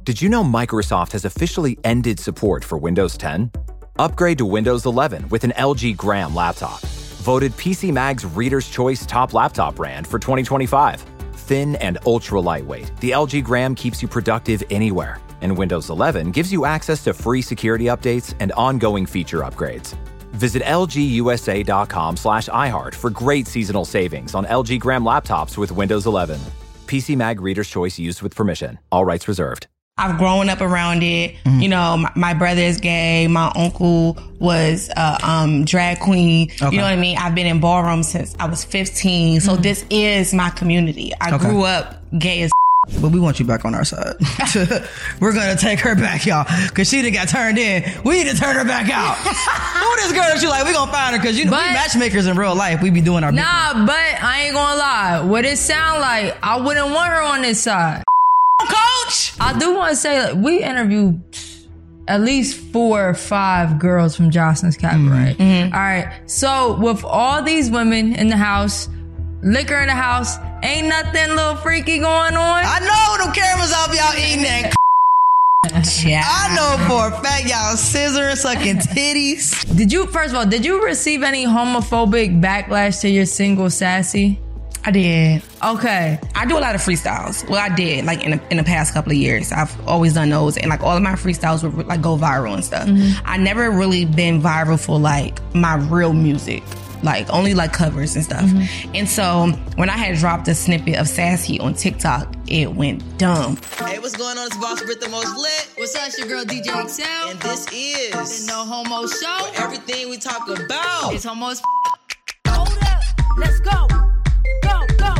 Did you know Microsoft has officially ended support for Windows 10? Upgrade to Windows 11 with an LG Gram laptop. Voted PC Mag's Reader's Choice Top Laptop Brand for 2025. Thin and ultra lightweight, the LG Gram keeps you productive anywhere. And Windows 11 gives you access to free security updates and ongoing feature upgrades. Visit lgusa.com/iHeart for great seasonal savings on LG Gram laptops with Windows 11. PC Mag Reader's Choice used with permission. All rights reserved. I've grown up around it. You know, my brother is gay. My uncle was a drag queen. Okay. You know what I mean? I've been in ballroom since I was 15. So this is my community. I grew up gay as but we want you back on our side. We're going to take her back, y'all, because she done got turned in. We need to turn her back out. Who this girl that you like? We going to find her because we matchmakers in real life. We be doing our Nah, but I ain't going to lie. What it sound like, I wouldn't want her on this side. Coach! I do want to say, like, we interviewed at least 4 or 5 girls from Jocelyn's Cabaret. All right. So with all these women in the house, liquor in the house, ain't nothing little freaky going on. I know them cameras off y'all eating that yeah. I know for a fact y'all scissoring, sucking titties. First of all, did you receive any homophobic backlash to your single Sassy? I did. Okay. I do a lot of freestyles. Well, I did, like, in the past couple of years. I've always done those. And, like, all of my freestyles would, like, go viral and stuff. I never really been viral for, like, my real music. Like, only, like, covers and stuff. And so, when I had dropped a snippet of Sassy on TikTok, it went dumb. Hey, what's going on? It's Boss Brit, the most lit. What's up, it's your girl DJ XL. And this is the No Homo Show. Where everything we talk about is homo as Hold up, let's go. Go, go.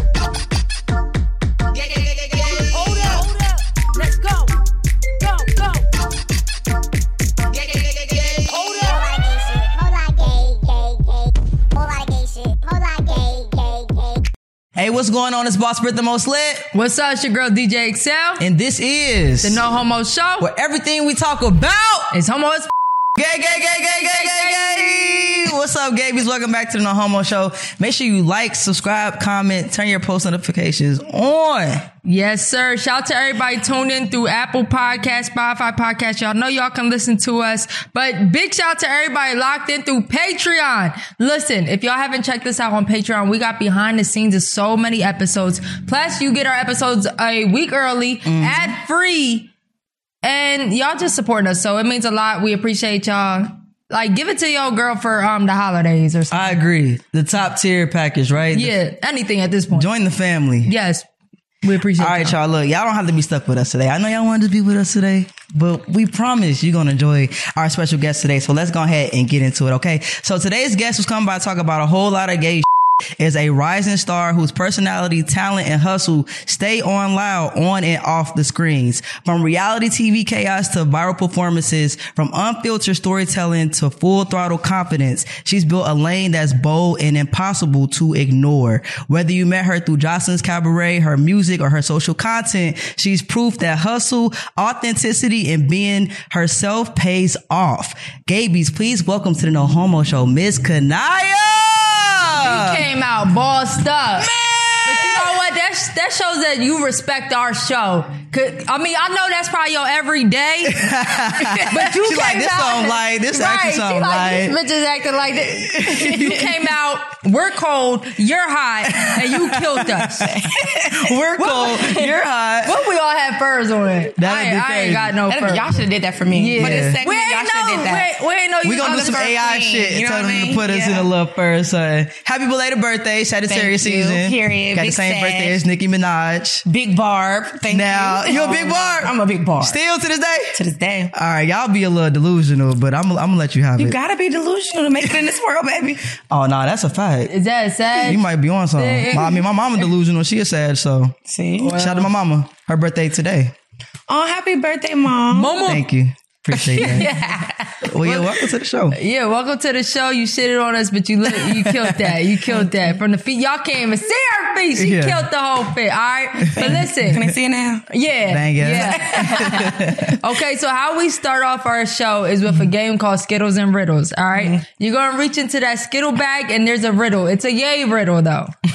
Hold up, let's go. Go, go. Hold up. Hey, what's going on? It's Boss Brit, the most lit. What's up, it's your girl DJ XL. And this is the No Homo Show. Where everything we talk about is homo as Gay. What's up, gabies? Welcome back to the No Homo Show. Make sure you like, subscribe, comment, turn your post notifications on. Yes, sir. Shout out to everybody tuned in through Apple Podcasts, Spotify Podcasts. Y'all know y'all can listen to us. But big shout out to everybody locked in through Patreon. Listen, if y'all haven't checked us out on Patreon, we got behind the scenes of so many episodes. Plus, you get our episodes a week early, ad free. And y'all just supporting us, so it means a lot. We appreciate y'all. Like, give it to your girl for the holidays or something. I agree. The top tier package, right? Yeah, anything at this point. Join the family. Yes, we appreciate All right, y'all. Look, y'all don't have to be stuck with us today. I know y'all wanted to be with us today, but we promise you're going to enjoy our special guest today. So let's go ahead and get into it, okay? So today's guest was coming by to talk about a whole lot of gay is a rising star whose personality, talent, and hustle stay on loud on and off the screens. From reality TV chaos to viral performances, from unfiltered storytelling to full throttle confidence, she's built a lane that's bold and impossible to ignore. Whether you met her through Jocelyn's Cabaret, her music, or her social content, she's proof that hustle, authenticity, and being herself pays off. Gabies, please welcome to the No Homo Show, Miss Kanaya. You came out bossed up. Man! But you know what? That shows that you respect our show. I mean, I know that's probably your everyday. But you came like, this out. Song like, this right, something she like. This bitch is acting like this. You came out, we're cold, you're hot, and you killed us. We're cold, you're hot. What we all have furs on it? I ain't got no furs. Y'all should have did that for me. Yeah. For this segment, y'all should have did that. We ain't know you. We gonna do some AI shit and tell them to put us in a little fur. So happy belated birthday, Sagittarius season. Period. Got the same birthday as Nicki Minaj. Big Barb. Thank you. You a big Barb? I'm a big Barb. Still to this day? To this day. All right, y'all be a little delusional, but I'm gonna let you have it. You gotta be delusional to make it in this world, baby. Oh, no, that's a fact. Is that sad? You might be on something. I mean, my mama delusional. She is sad, so. See? Shout out to my mama. Her birthday today. Oh, happy birthday, Mom. Mama. Thank you. Appreciate that. Well, yeah, welcome to the show. Yeah, welcome to the show. You shitted on us, but you killed that. You killed that. From the feet, y'all can't even see her feet. She killed the whole fit, all right? But listen. Can I see it now? Yeah. Dang it. Yeah. Okay, so how we start off our show is with a game called Skittles and Riddles, all right? You're going to reach into that Skittle bag and there's a riddle. It's a yay riddle, though.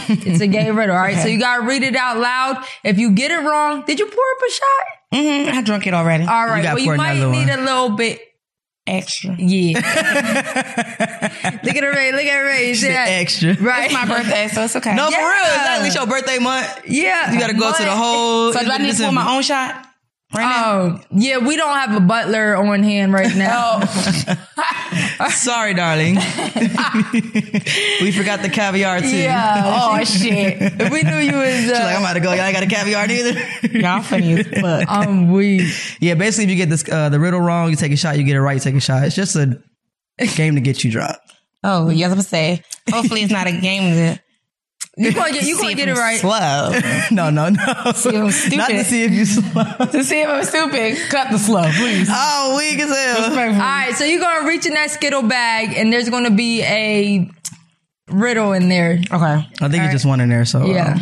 It's a gay riddle. All right. So you got to read it out loud. If you get it wrong, did you pour up a shot? I drunk it already. All right. You gotta Well, you pour might another need one. a little bit. Extra. Yeah. Look at her Ray. Look at her Ray. The extra. Right. It's my birthday, so it's okay. No, Yeah. for real. Exactly. It's your birthday month. Yeah. You got to go to the whole. So do I need to pour my own shot right now? Oh, yeah. We don't have a butler on hand right now. Sorry, darling. We forgot the caviar too. Yeah. Oh, shit. If we knew you was, She's like, I'm about to go. Y'all ain't got a caviar either. Y'all funny as fuck. I'm weak. Yeah, basically, if you get this the riddle wrong, you take a shot. You get it right, you take a shot. It's just a game to get you drunk. Oh, yes, I'm gonna say. Hopefully, it's not a game that You gonna get it right. slow. No. See if I'm stupid. Not to see if you slow. To see if I'm stupid, cut the slow, please. Oh, weak as hell. All right, so you're gonna reach in that Skittle bag, and there's gonna be a riddle in there. Okay. I think it's just one in there. So Yeah.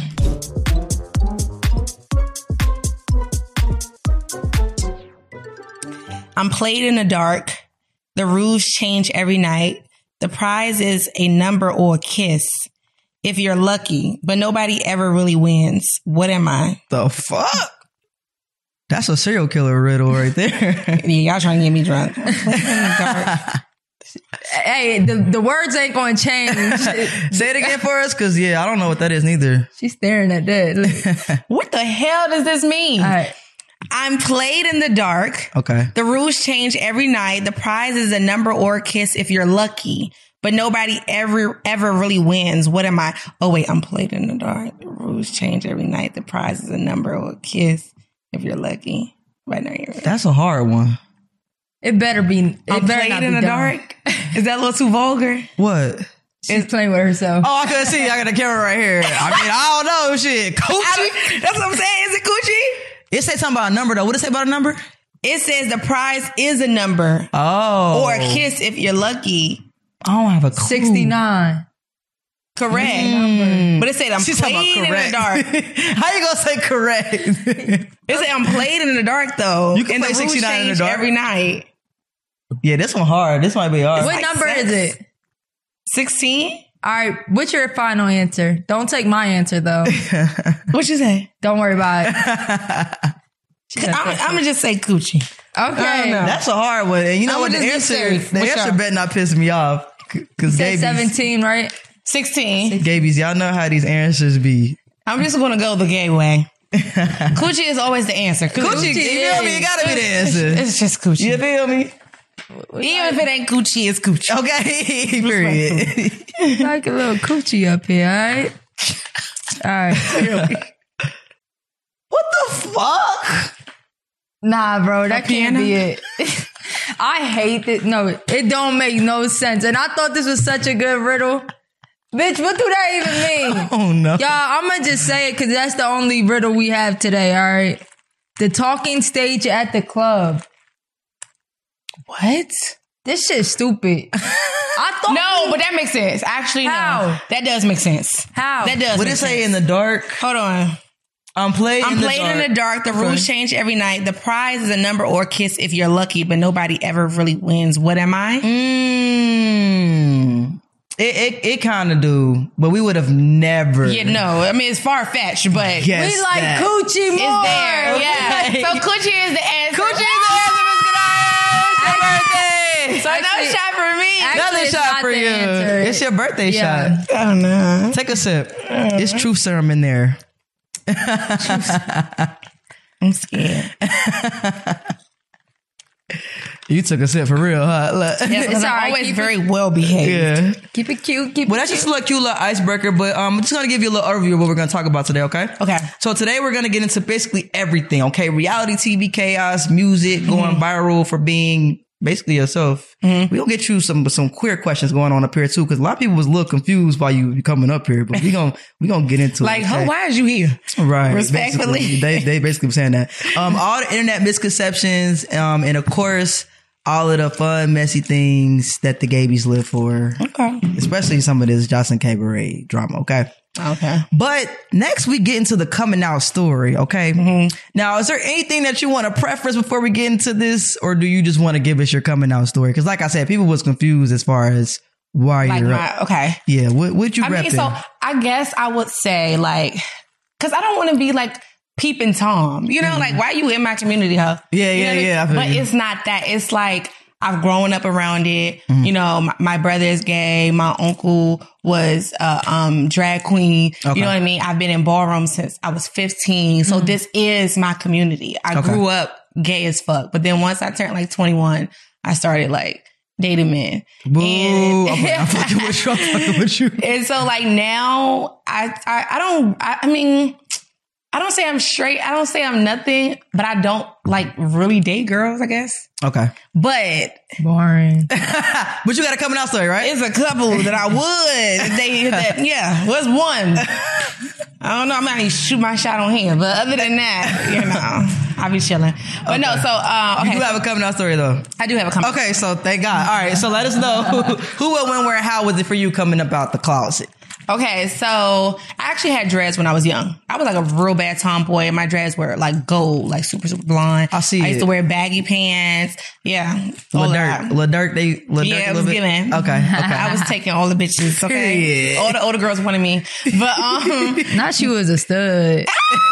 I'm played in the dark. The rules change every night. The prize is a number or a kiss. If you're lucky, but nobody ever really wins. What am I? the fuck? That's a serial killer riddle right there. Yeah, y'all trying to get me drunk. I'm played in the dark. Hey, the words ain't gonna change. Say it again for us, because I don't know what that is neither. She's staring at that. Look. What the hell does this mean? All right. I'm played in the dark. Okay. The rules change every night. The prize is a number or a kiss if you're lucky, but nobody ever really wins. What am I? Oh wait, I'm played in the dark. The rules change every night. The prize is a number or a kiss if you're lucky. Right now, you're That's a hard one. It better be. It I'm better played not in be the dumb. dark. Is that a little too vulgar? What? She's playing with herself. Oh, I couldn't see. I got a camera right here. I mean, I don't know. Shit. Coochie? That's what I'm saying. Is it coochie? It said something about a number, though. What did it say about a number? It says the prize is a number Oh. or a kiss if you're lucky. I don't have a clue. 69. Correct. But it said I'm She's talking played about in the dark. correct. How you gonna say correct? It said I'm played in the dark though. You can and play the rules 69 in the change dark. every night. Yeah, this one hard. This might be hard. What like number sex. is it? 16? All right. What's your final answer? Don't take my answer though. What you say? Don't worry about it. I'm gonna just say coochie. Okay. know. That's a hard one. And you know I'm what? The just answer, serious. the What's answer up? better not piss me off. Because Said Gabies, 17, right? 16. Gabies, y'all know how these answers be. I'm just gonna go the gay way. Coochie is always the answer. Coochie, you feel me? It gotta be the answer. It's just coochie. You feel me? Even if it ain't coochie, it's coochie. Okay, period. Like a little coochie up here, all right? All right. What the fuck? Nah, bro, that can't piano? be it. I hate it. No, it don't make no sense. And I thought this was such a good riddle. Bitch, what do that even mean? Oh no. Y'all, I'm going to just say it because that's the only riddle we have today, all right? The talking stage at the club. What? This shit's stupid. I thought. No, but that makes sense. Actually, How? no. That does make sense. How? That does What make it say sense. in the dark? Hold on. I'm played I'm in the played dark. in the dark. The rules change every night. The prize is a number or a kiss if you're lucky, but nobody ever really wins. What am I? It kind of do, but we would have never. Yeah, no. I mean, it's far fetched, but Guess We like that. coochie more. it's there. Yeah. So coochie is the answer. Coochie is the answer, Miss Goodall. It's your birthday. So no shot for me. Another it's shot not for the you. answer. It's your birthday Yeah. shot. Oh no. Take a sip. It's truth serum in there. I'm scared. You took a sip for real, huh? Look. Yeah, It's I'm all right. always Keep very well behaved. Yeah. Keep it cute. Keep Well, it that's cute. just a little cute little icebreaker, but I'm just going to give you a little overview of what we're going to talk about today, okay? Okay. So today we're going to get into basically everything, okay? Reality TV chaos, music, going viral for being basically yourself. We're going to get you some queer questions going on up here too, because a lot of people was a little confused while you coming up here, but we gonna get into Like, it. Okay? why is you here? Right. Respectfully. Basically. They basically were saying that. All the internet misconceptions, and of course, all of the fun, messy things that the Gabies live for. Okay. Especially some of this Jocelyn Cabaret drama, okay? Okay. But next we get into the coming out story, okay? Now, is there anything that you want to preface before we get into this, or do you just want to give us your coming out story? Because like I said, people was confused as far as Why like you're okay. Yeah, what you I mean, repping? so I guess I would say like, because I don't want to be like peeping Tom, you know, like why you in my community, huh? Yeah, You know what I mean? I feel But you. it's not that. It's like I've grown up around it. You know, my brother is gay. My uncle was drag queen. Okay. You know what I mean? I've been in ballroom since I was 15. So this is my community. I grew up gay as fuck. But then once I turned like 21, I started like dating men. Boo! And- I'm fucking with you. I'm fucking with you. and so like now I mean, I don't say I'm straight. I don't say I'm nothing, but I don't like really date girls, I guess. Okay, But Boring. but you got a coming out story, right? it's a couple that I would. If they, yeah, what's one? I don't know. I might need to shoot my shot on him, but other than that, you know, I'll be chilling. But no, so okay, You do have a coming out story though. I do have a comment. Okay, so thank God. All right, so let us know who, what, when, where, and how was it for you coming up out the closet? Okay, so I actually had dreads when I was young. I was like a real bad tomboy, and my dreads were like gold, like super, super blonde. I see I used it. to wear baggy pants. Yeah. all that. Lil Durk, Yeah, it was given. Okay. I was taking all the bitches. Okay, Period. all the older girls wanted me, but Not she was a stud.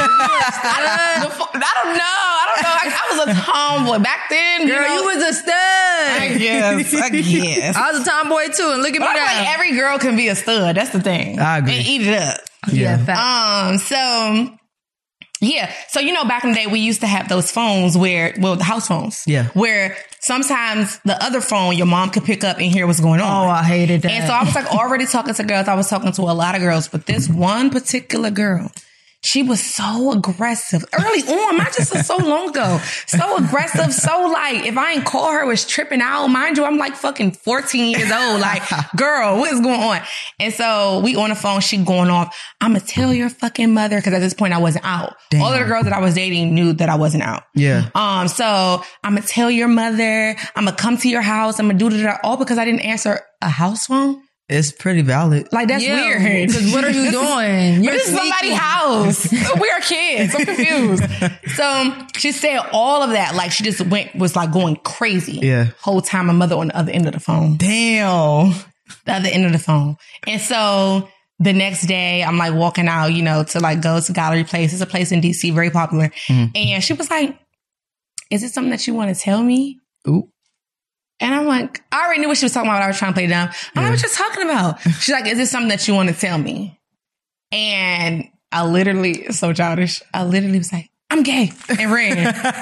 I don't know. I was a tomboy back then. Girl, you was a stud. I guess. I was a tomboy too, and look at But me I feel now. like every girl can be a stud. That's the thing. I agree. And eat it up. Yeah, fact. So yeah. So, you know, back in the day, we used to have those phones the house phones. Yeah. Where sometimes the other phone, your mom could pick up and hear what's going on. Oh, I hated that. And so I was like already talking to girls. I was talking to a lot of girls, but this one particular girl, she was so aggressive early on. Not just so long ago. So aggressive. So like, if I ain't call her, was tripping out. Mind you, I'm like fucking 14 years old. Like, girl, what is going on? And so we on the phone, she going off. I'm going to tell your fucking mother. Cause at this point I wasn't out. Damn. All of the girls that I was dating knew that I wasn't out. Yeah. So I'm going to tell your mother. I'm going to come to your house. I'm going to do that all because I didn't answer a house phone. It's pretty valid. Like, that's weird. Because what are you doing? But this is somebody's house. We are kids. I'm confused. So she said all of that. Like, she just was like going crazy. Yeah. Whole time my mother on the other end of the phone. Damn. The other end of the phone. And so the next day I'm like walking out, you know, to like go to Gallery Place. It's a place in DC, very popular. And she was like, is it something that you want to tell me? Ooh. And I'm like, I already knew what she was talking about. I was trying to play dumb. I'm like, what you talking about? She's like, is this something that you want to tell me? And I literally, it's so childish. I literally was like, I'm gay, and ran.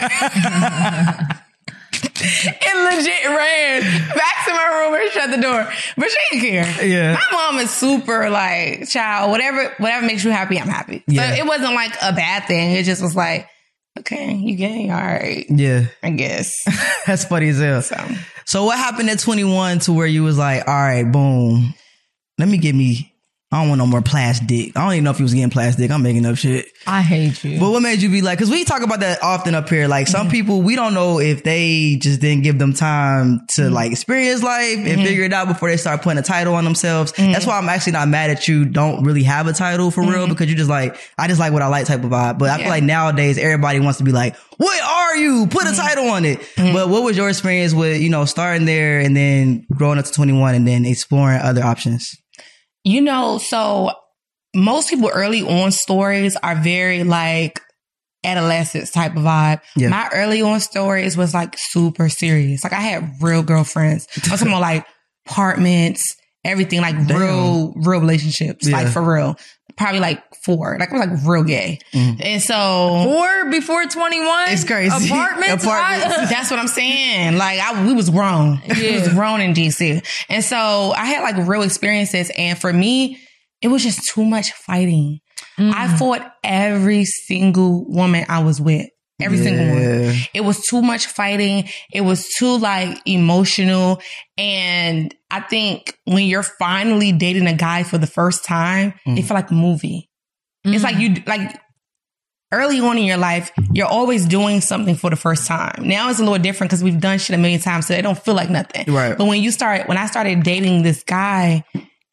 And legit ran back to my room and shut the door. But she didn't care. Yeah. My mom is super like, child, whatever makes you happy, I'm happy. Yeah. So it wasn't like a bad thing. It just was like, okay, you gay? All right. Yeah. I guess. That's funny as hell. So what happened at 21 to where you was like, all right, boom, let me get me, I don't want no more plastic. I don't even know if he was getting plastic. I'm making up shit. I hate you. But what made you be like, because we talk about that often up here. Like some people, we don't know if they just didn't give them time to like experience life and figure it out before they start putting a title on themselves. That's why I'm actually not mad at you. Don't really have a title for real, because you just like, I just like what I like type of vibe. But I feel like nowadays everybody wants to be like, what are you? Put a title on it. But what was your experience with, you know, starting there and then growing up to 21 and then exploring other options? You know, so most people early on stories are very like adolescence type of vibe. Yeah. My early on stories was like super serious. Like I had real girlfriends. I'm talking about like apartments, everything, like real relationships, like for real. Probably like 4. Like I was like real gay. And so 4 before 21? It's crazy. Apartments? that's what I'm saying. Like we was grown. We was grown in DC. And so I had like real experiences. And for me, it was just too much fighting. I fought every single woman I was with. Every single one. It was too much fighting. It was too like emotional. And I think when you're finally dating a guy for the first time, it felt like a movie. It's like you like early on in your life, you're always doing something for the first time. Now it's a little different because we've done shit a million times, so it don't feel like nothing. Right. But when I started dating this guy,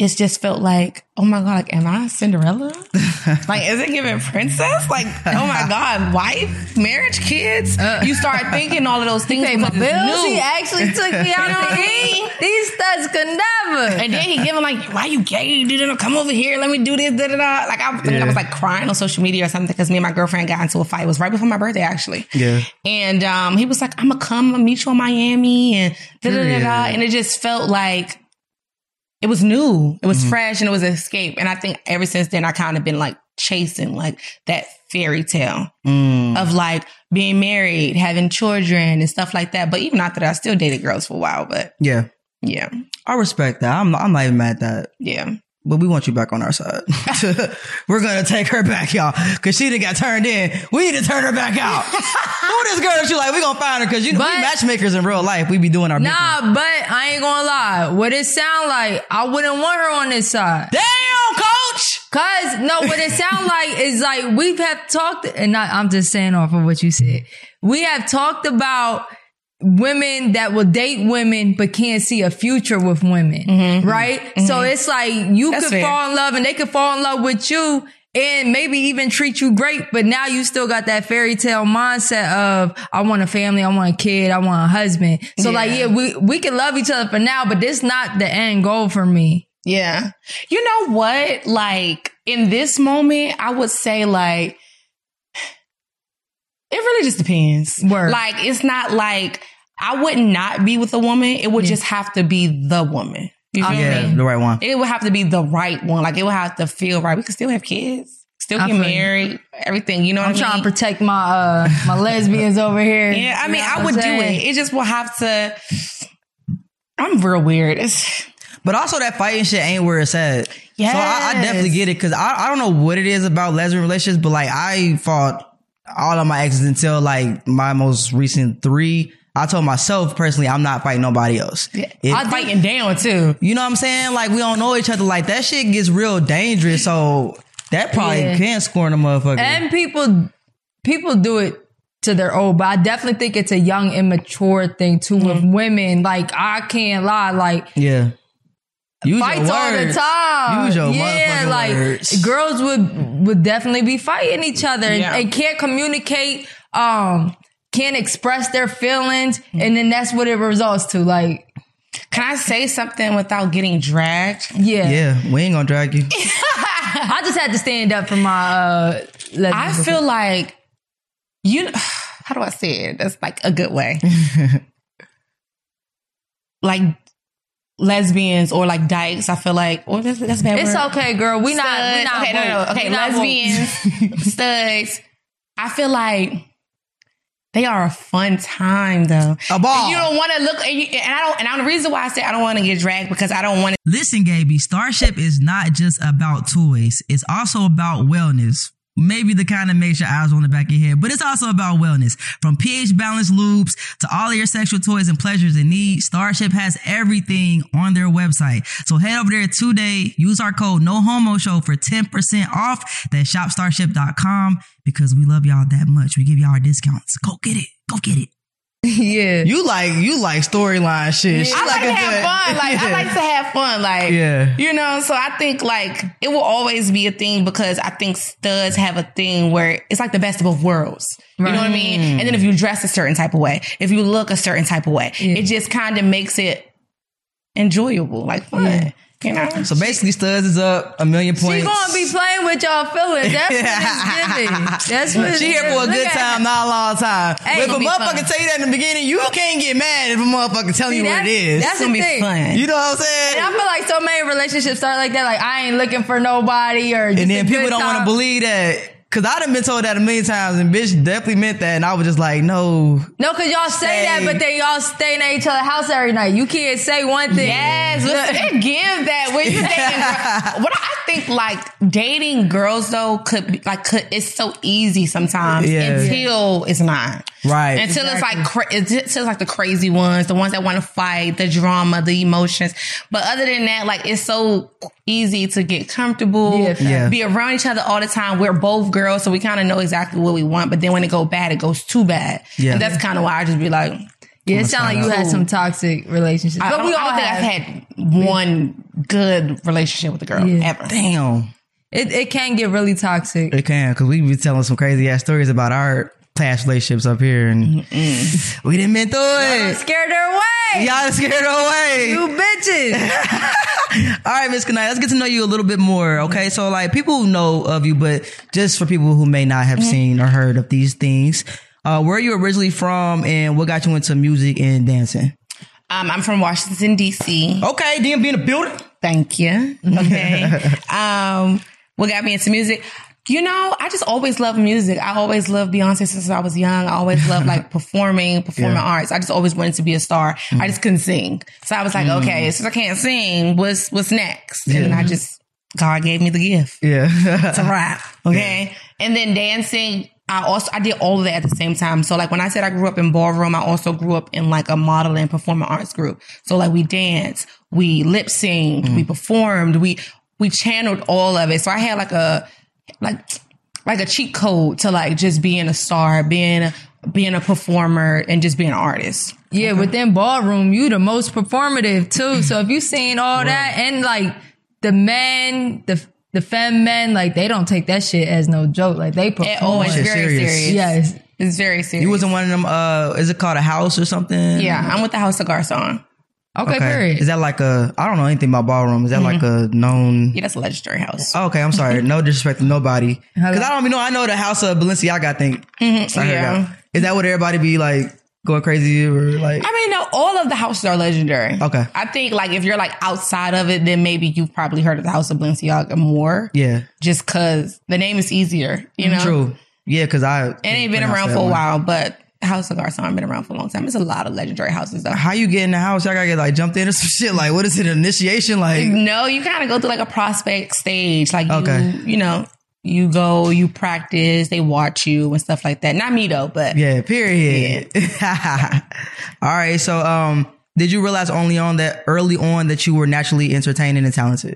it's just felt like, oh my God, like, am I Cinderella? Like, is it giving princess? Like, oh my God, wife, marriage, kids? You start thinking all of those things. Pay my bills. He actually took me out to eat. These studs could never. And then he giving like, why you gay? You didn't come over here. Let me do this, da da da. Like, I was like crying on social media or something because me and my girlfriend got into a fight. It was right before my birthday, actually. Yeah. And he was like, I'm gonna meet you in Miami and da da da da. And it just felt like it was new. It was fresh and it was an escape. And I think ever since then, I kind of been like chasing like that fairy tale of like being married, having children and stuff like that. But even after that, I still dated girls for a while. But yeah. I respect that. I'm not even mad at that. Yeah. But we want you back on our side. We're going to take her back, y'all. Because she done got turned in. We need to turn her back out. Who this girl that you like? We going to find her. Because you know, we matchmakers in real life. We be doing our big one. But I ain't going to lie. What it sound like, I wouldn't want her on this side. Damn, coach! Cause, no, what it sound like is like, we have talked, and I'm just saying off of what you said. We have talked about women that will date women but can't see a future with women, right? So it's like you could fall in love and they could fall in love with you and maybe even treat you great, but now you still got that fairy tale mindset of I want a family, I want a kid, I want a husband. So we can love each other for now, but this not the end goal for me. Yeah. You know what? Like in this moment, I would say like it really just depends. Word. Like it's not like I would not be with a woman. It would just have to be the woman. You feel me? The right one. It would have to be the right one. Like it would have to feel right. We could still have kids, still get married, everything. You know what I mean? I'm trying to protect my my lesbians over here. Yeah, I mean, I would do it. It just will have to. I'm real weird. But also that fighting shit ain't where it's at. Yes. So I definitely get it because I don't know what it is about lesbian relationships, but like I fought all of my exes until like my most recent 3. I told myself personally, I'm not fighting nobody else. I'm fighting down too. You know what I'm saying? Like we don't know each other. Like that shit gets real dangerous. So that probably can scorn a motherfucker. And people do it to their own, but I definitely think it's a young, immature thing too with women. Like I can't lie. Like Use fights all the time. Use your motherfucking words. Girls would definitely be fighting each other and can't communicate, can't express their feelings, and then that's what it results to. Like, can I say something without getting dragged? Yeah, we ain't gonna drag you. I just had to stand up for my I feel like how do I say it? That's like a good way. Like lesbians or like dykes, I feel like, or that's a bad word. It's okay, girl. We not okay, no. Okay, lesbians, studs. I feel like they are a fun time though. A ball. And you don't want to look, and the reason why I say I don't want to get dragged because I don't want to. Listen, Gaby, Starship is not just about toys. It's also about wellness. Maybe the kind that makes your eyes on the back of your head, but it's also about wellness. From pH balanced lubes to all of your sexual toys and pleasures in need, Starship has everything on their website. So head over there today, use our code NOHOMOSHOW for 10% off. That's shopstarship.com because we love y'all that much. We give y'all our discounts. Go get it. Go get it. Yeah. You like storyline shit. I like to have fun. Like I like to have fun. Like you know, so I think like it will always be a thing because I think studs have a thing where it's like the best of both worlds. You know what I mean? And then if you dress a certain type of way, if you look a certain type of way, it just kind of makes it enjoyable, like fun. You know? So basically, Studs is up 1,000,000 points. She gonna be playing with y'all feelings. That's what it's giving. That's what she here for a good time, not a long time. Hey, but if a motherfucker tell you that in the beginning, you can't get mad if a motherfucker telling you what it is. That's gonna be fun. You know what I'm saying? And I feel like so many relationships start like that. Like I ain't looking for nobody, or and then people don't want to believe that. Cause I done been told that 1,000,000 times and bitch definitely meant that. And I was just like, no. No, cause y'all say that, but then y'all staying at each other's house every night. You can't say one thing. Yes. They give that when you dating. What I think like dating girls though it's so easy sometimes until it's not. Right. Until it's like the crazy ones, the ones that want to fight, the drama, the emotions. But other than that, like it's so easy to get comfortable, be around each other all the time. We're both girls, so we kind of know exactly what we want. But then when it goes bad, it goes too bad. Yeah. And that's kind of why I just be like, Yeah, it sounds like you had some toxic relationships. But we all I don't think I've had one good relationship with a girl ever. Damn. It can get really toxic. It can, because we be telling some crazy ass stories about our past relationships up here, and we didn't been through it. Scared her away. Y'all scared her away. You bitches. All right, Miss Kanai, let's get to know you a little bit more. Okay, so like people know of you, but just for people who may not have seen or heard of these things, where are you originally from, and what got you into music and dancing? I'm from Washington, D.C. Okay, DMV in the building. Thank you. Okay. What got me into music? You know, I just always loved music. I always loved Beyonce since I was young. I always loved like performing arts. I just always wanted to be a star. I just couldn't sing. So I was like, okay, since I can't sing, what's next? And God gave me the gift to rap. Okay. And then dancing, I did all of that at the same time. So like when I said I grew up in ballroom, I also grew up in like a model and performing arts group. So like we danced, we lip synced, we performed, we channeled all of it. So I had like a cheat code to like just being a star, being a performer, and just being an artist. Yeah, within ballroom, you the most performative too. So if you seen all that, and like the men, the femme men, like they don't take that shit as no joke. Like they perform. Oh, it's very serious. Yes, it's very serious. You wasn't one of them. Is it called a house or something? Yeah, I'm with the House of Garçon. Okay, period. Is that like I don't know anything about ballroom. Is that like a known? Yeah, that's a legendary house. Oh, okay, I'm sorry. No disrespect to nobody. Because I don't even know. I know the house of Balenciaga, I think. Yeah. Is that what everybody be like going crazy or like? I mean, no, all of the houses are legendary. Okay. I think like if you're like outside of it, then maybe you've probably heard of the House of Balenciaga more. Yeah. Just because the name is easier, you know? True. Yeah, because it ain't been around for a while, but House of Garçon been around for a long time. It's a lot of legendary houses though. How you get in the house? Y'all gotta get like jumped in or some shit. Like, what is it? Initiation? Like, no, you kind of go through like a prospect stage. Like, you know, you go, you practice, they watch you and stuff like that. Not me though, but yeah, period. Yeah. All right. So, did you realize early on that you were naturally entertaining and talented?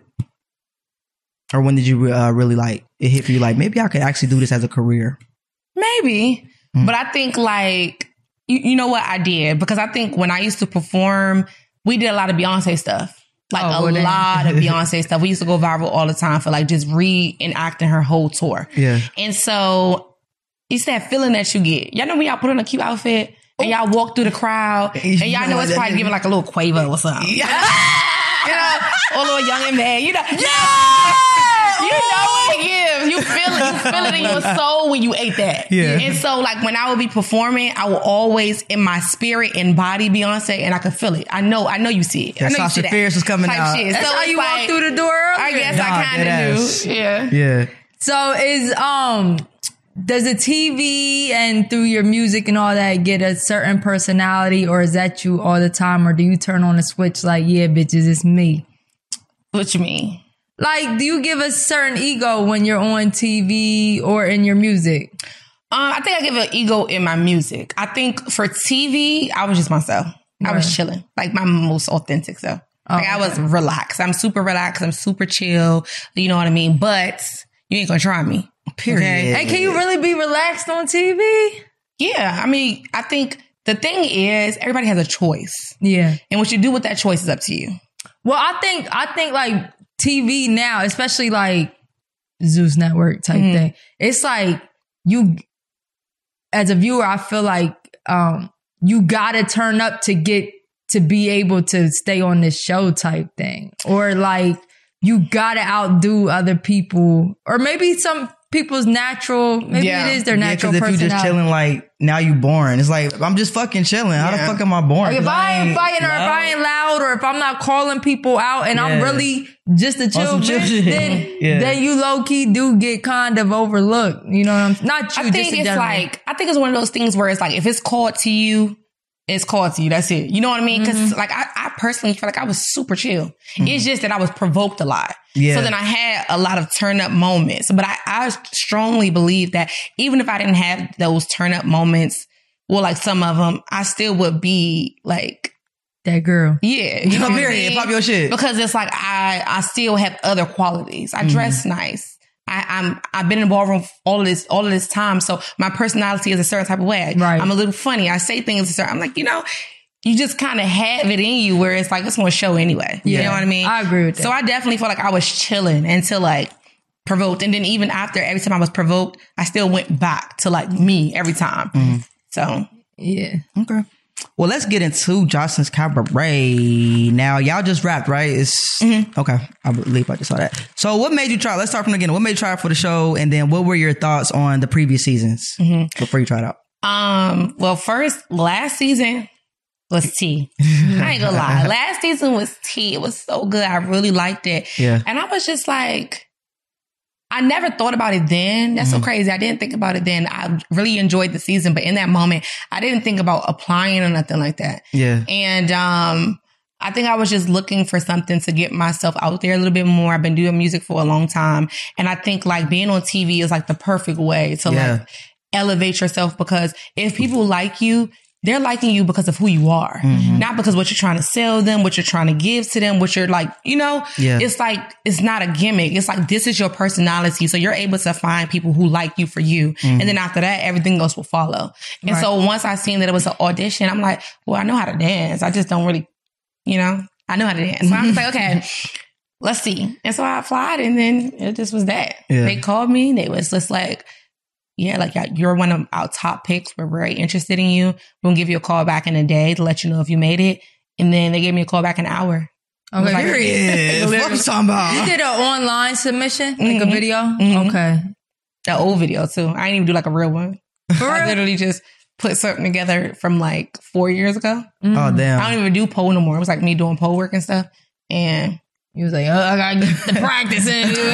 Or when did you really like it hit for you? Like, maybe I could actually do this as a career. Maybe. But I think like, you know what I did? Because I think when I used to perform, we did a lot of Beyonce stuff. Like lot of Beyonce stuff. We used to go viral all the time for like just reenacting her whole tour. Yeah. And so it's that feeling that you get. Y'all know when y'all put on a cute outfit and y'all walk through the crowd and y'all know it's probably giving like a little Quavo or something. You know, or a little Young and Mad. You know. Yeah! You know what it gives. You feel it in your soul when you ate that. Yeah. And so like when I would be performing, I will always in my spirit embody Beyonce and I could feel it. I know you see it. I know Sasha Fierce was coming out. Shit. That's so how you like, walk through the door earlier. I guess I kind of do. Yeah. Yeah. So does the TV and through your music and all that get a certain personality, or is that you all the time, or do you turn on a switch like, yeah, bitches, it's me? What you mean? Like, do you give a certain ego when you're on TV or in your music? I think I give an ego in my music. I think for TV, I was just myself. Right. I was chilling, like my most authentic self. Like I was relaxed. I'm super relaxed. I'm super chill. You know what I mean? But you ain't gonna try me. Period. Okay? Hey, can you really be relaxed on TV? Yeah. I mean, I think the thing is everybody has a choice. Yeah. And what you do with that choice is up to you. Well, I think like TV now, especially like Zeus Network type thing, it's like you, as a viewer, I feel like you gotta turn up to be able to stay on this show type thing. Or like you gotta outdo other people. Or maybe some people's natural, maybe it is their natural personality. Because if you just chilling, like, now you boring. It's like, I'm just fucking chilling. How the fuck am I boring? Like if I ain't fighting or if I ain't loud or if I'm not calling people out and I'm really just a chill bitch, then you low key do get kind of overlooked. You know what I'm not you, I think it's like, I think it's one of those things where it's like, if it's called to you, it's called to you. That's it. You know what I mean? Because like I personally feel like I was super chill. It's just that I was provoked a lot. Yeah. So then I had a lot of turn up moments. But I strongly believe that even if I didn't have those turn up moments, well, like some of them, I still would be like that girl. Yeah. You know, period. Pop your shit. Because it's like I still have other qualities. I dress nice. I've been in the ballroom all of this time. So my personality is a certain type of way. Right. I'm a little funny. I say things I'm like, you know, you just kind of have it in you where it's like, it's going to show anyway. Yeah. You know what I mean? I agree with that. So I definitely feel like I was chilling until like provoked. And then even after, every time I was provoked, I still went back to like me every time. So. Yeah. Okay. Well, let's get into Jocelyn's Cabaret. Now, y'all just rapped, right? It's okay. I believe I just saw that. So what made you try? Let's start from the beginning. What made you try for the show? And then what were your thoughts on the previous seasons before you tried out? Well, first, last season was tea. I ain't gonna lie. Last season was tea. It was so good. I really liked it. Yeah. And I was just like, I never thought about it then. That's so crazy. I didn't think about it then. I really enjoyed the season, but in that moment, I didn't think about applying or nothing like that. Yeah. And I think I was just looking for something to get myself out there a little bit more. I've been doing music for a long time. And I think like being on TV is like the perfect way to like elevate yourself, because if people like you, they're liking you because of who you are, not because what you're trying to sell them, what you're trying to give to them, what you're like, you know, it's like, it's not a gimmick. It's like, this is your personality. So you're able to find people who like you for you. And then after that, everything else will follow. And so once I seen that it was an audition, I'm like, well, I know how to dance. I just don't really, you know, I know how to dance. So I'm just like, okay, let's see. And so I applied, and then it just was that. They called me. They was just like, yeah, like you're one of our top picks. We're very interested in you. We're going to give you a call back in a day to let you know if you made it. And then they gave me a call back in an hour. Okay. Like, period. What you talking about? You did an online submission, like a video? Okay. The old video too. I didn't even do like a real one. I literally just put something together from like 4 years ago. Oh, damn. I don't even do pole no more. It was like me doing pole work and stuff. And you was like, oh, I gotta get the practice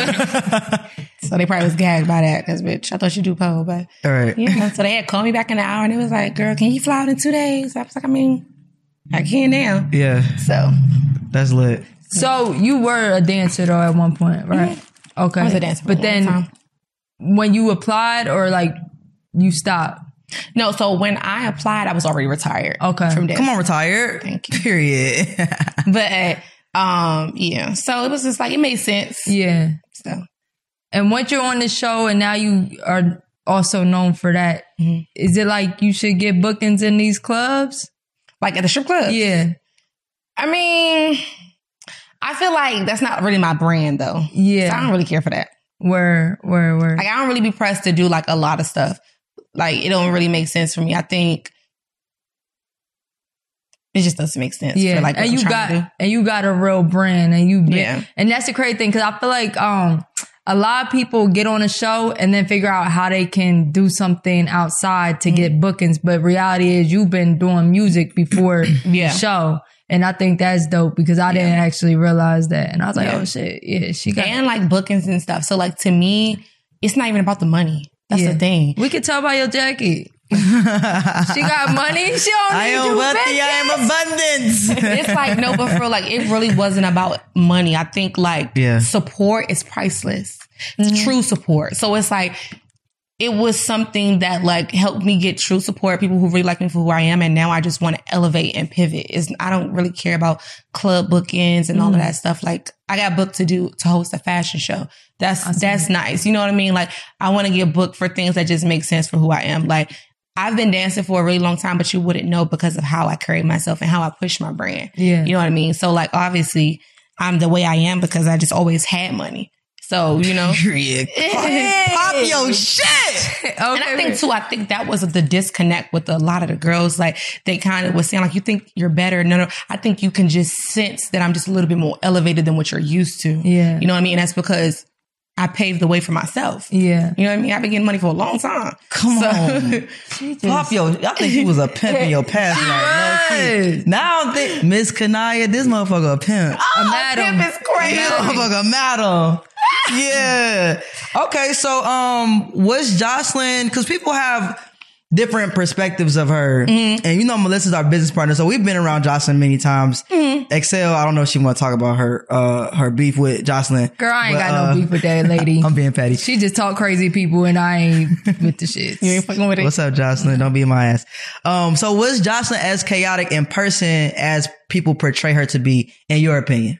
in. So they probably was gagged by that, because bitch, I thought you do pole, but all right. Yeah. So they had called me back in an hour, and it was like, girl, can you fly out in 2 days? I was like, I mean, I can now. Yeah. So that's lit. So you were a dancer though at one point, right? Okay. I was a dancer, but then when you applied, or like you stopped? No, so when I applied, I was already retired. Okay. From dancing. Come on, retired. Thank you. Period. But yeah. So it was just like, it made sense. Yeah. So. And once you're on the show and now you are also known for that, is it like you should get bookings in these clubs? Like at the strip club? Yeah. I mean, I feel like that's not really my brand though. Yeah. So I don't really care for that. Where? Like I don't really be pressed to do like a lot of stuff. Like it don't really make sense for me. I think it just doesn't make sense. Yeah. For like what and you got a real brand, and yeah. And that's the crazy thing, because I feel like a lot of people get on a show and then figure out how they can do something outside to get bookings. But reality is you've been doing music before the show. And I think that's dope, because I didn't actually realize that. And I was like, oh shit. Yeah, she got. And like bookings and stuff. So like to me, it's not even about the money. That's the thing. We could tell by your jacket. She got money. She don't I need am you, wealthy. I am abundance. It's like, no, but for like, it really wasn't about money. I think like support is priceless. It's true support. So it's like, it was something that like helped me get true support, people who really like me for who I am. And now I just want to elevate and pivot. I don't really care about club bookings and all of that stuff. Like I got booked to host a fashion show. That's nice. You know what I mean? Like I want to get booked for things that just make sense for who I am. Like I've been dancing for a really long time, but you wouldn't know because of how I carry myself and how I push my brand. Yeah. You know what I mean? So like, obviously I'm the way I am because I just always had money. So, you know, pop your shit. Okay. And I think too, I think that was the disconnect with a lot of the girls. Like they kind of was saying like, you think you're better. No, I think you can just sense that I'm just a little bit more elevated than what you're used to. Yeah. You know what I mean? And that's because I paved the way for myself. Yeah. You know what I mean? I've been getting money for a long time. Come on. Pop your, I think he was a pimp in your past life. Now I don't think Miss Kanaya, this motherfucker a pimp. Oh, madam. Pimp is crazy. This motherfucker madam. Yeah. Okay. So, what's Jocelyn? Cause people have different perspectives of her. And you know, Melissa's our business partner. So we've been around Jocelyn many times. Excel, I don't know if she want to talk about her beef with Jocelyn. Girl, I ain't got no beef with that lady. I'm being petty. She just talk crazy people and I ain't with the shit. You ain't fucking with it. What's up, Jocelyn? Don't be in my ass. So was Jocelyn as chaotic in person as people portray her to be, in your opinion?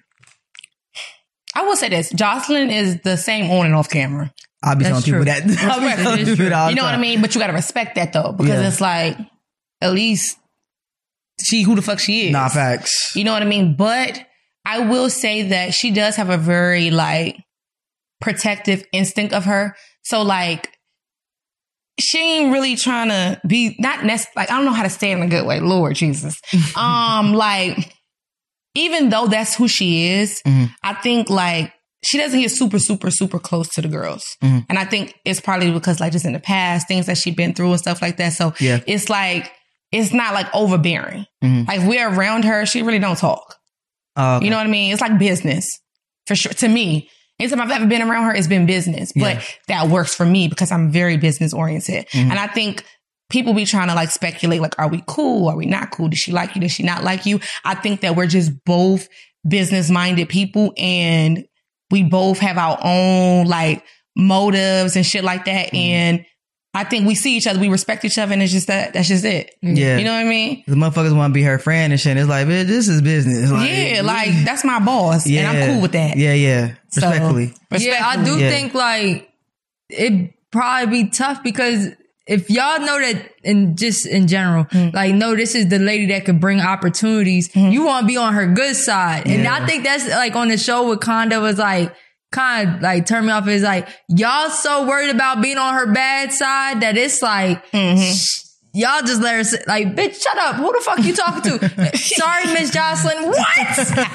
I will say this. Jocelyn is the same on and off camera. I'll be telling people that. You know what I mean? But you got to respect that though, because it's like, at least who the fuck she is. Nah, facts. You know what I mean? But I will say that she does have a very like protective instinct of her. So like, she ain't really trying to be not like, I don't know how to say it in a good way. Lord Jesus. Like, even though that's who she is, I think like she doesn't get super, super, super close to the girls. And I think it's probably because like just in the past, things that she's been through and stuff like that. So it's like, it's not like overbearing. Like if we're around her, she really don't talk. Okay. You know what I mean? It's like business for sure. To me, anytime I've ever been around her, it's been business, but that works for me because I'm very business oriented. And I think people be trying to like speculate, like, are we cool? Are we not cool? Does she like you? Does she not like you? I think that we're just both business minded people and we both have our own like motives and shit like that. And I think we see each other, we respect each other, and it's just that's just it. Yeah. You know what I mean? The motherfuckers want to be her friend and shit. It's like, bitch, this is business. Like, like that's my boss. And I'm cool with that. Yeah. Respectfully. Yeah, I do think like it'd probably be tough because if y'all know that in general, like, no, this is the lady that could bring opportunities, you want to be on her good side. And I think that's like on the show with Conda was like, kind of like turn me off is like, y'all so worried about being on her bad side that it's like, y'all just let her say, like, bitch, shut up. Who the fuck you talking to? Sorry, Miss Jocelyn. What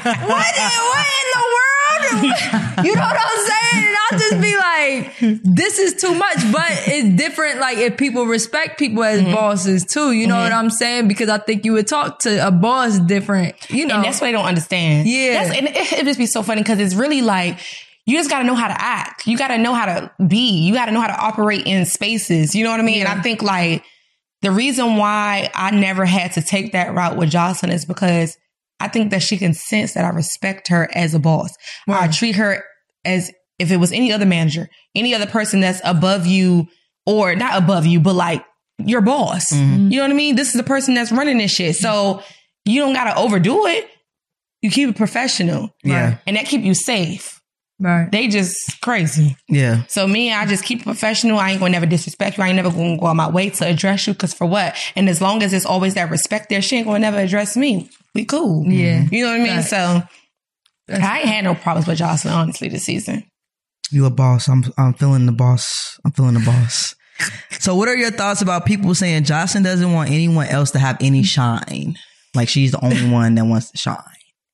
in the world? You know what I'm saying? And I'll just be like, this is too much. But it's different, like, if people respect people as bosses too. You know what I'm saying? Because I think you would talk to a boss different, you know. And that's what they don't understand. Yeah. And it just be so funny because it's really like, you just got to know how to act. You got to know how to be. You got to know how to operate in spaces. You know what I mean? Yeah. And I think like the reason why I never had to take that route with Jocelyn is because I think that she can sense that I respect her as a boss. Right. I treat her as if it was any other manager, any other person that's above you or not above you, but like your boss. You know what I mean? This is the person that's running this shit. So you don't got to overdo it. You keep it professional. Yeah. Right? And that keep you safe. Right. They just crazy. Yeah. So me, I just keep it professional. I ain't gonna never disrespect you. I ain't never gonna go on my way to address you. Cause for what? And as long as it's always that respect there, she ain't gonna never address me. We cool. Yeah. You know what I mean? Right. So I ain't had no problems with Jocelyn, honestly, this season. You a boss. I'm feeling the boss. I'm feeling the boss. So what are your thoughts about people saying Jocelyn doesn't want anyone else to have any shine? Like she's the only one that wants to shine.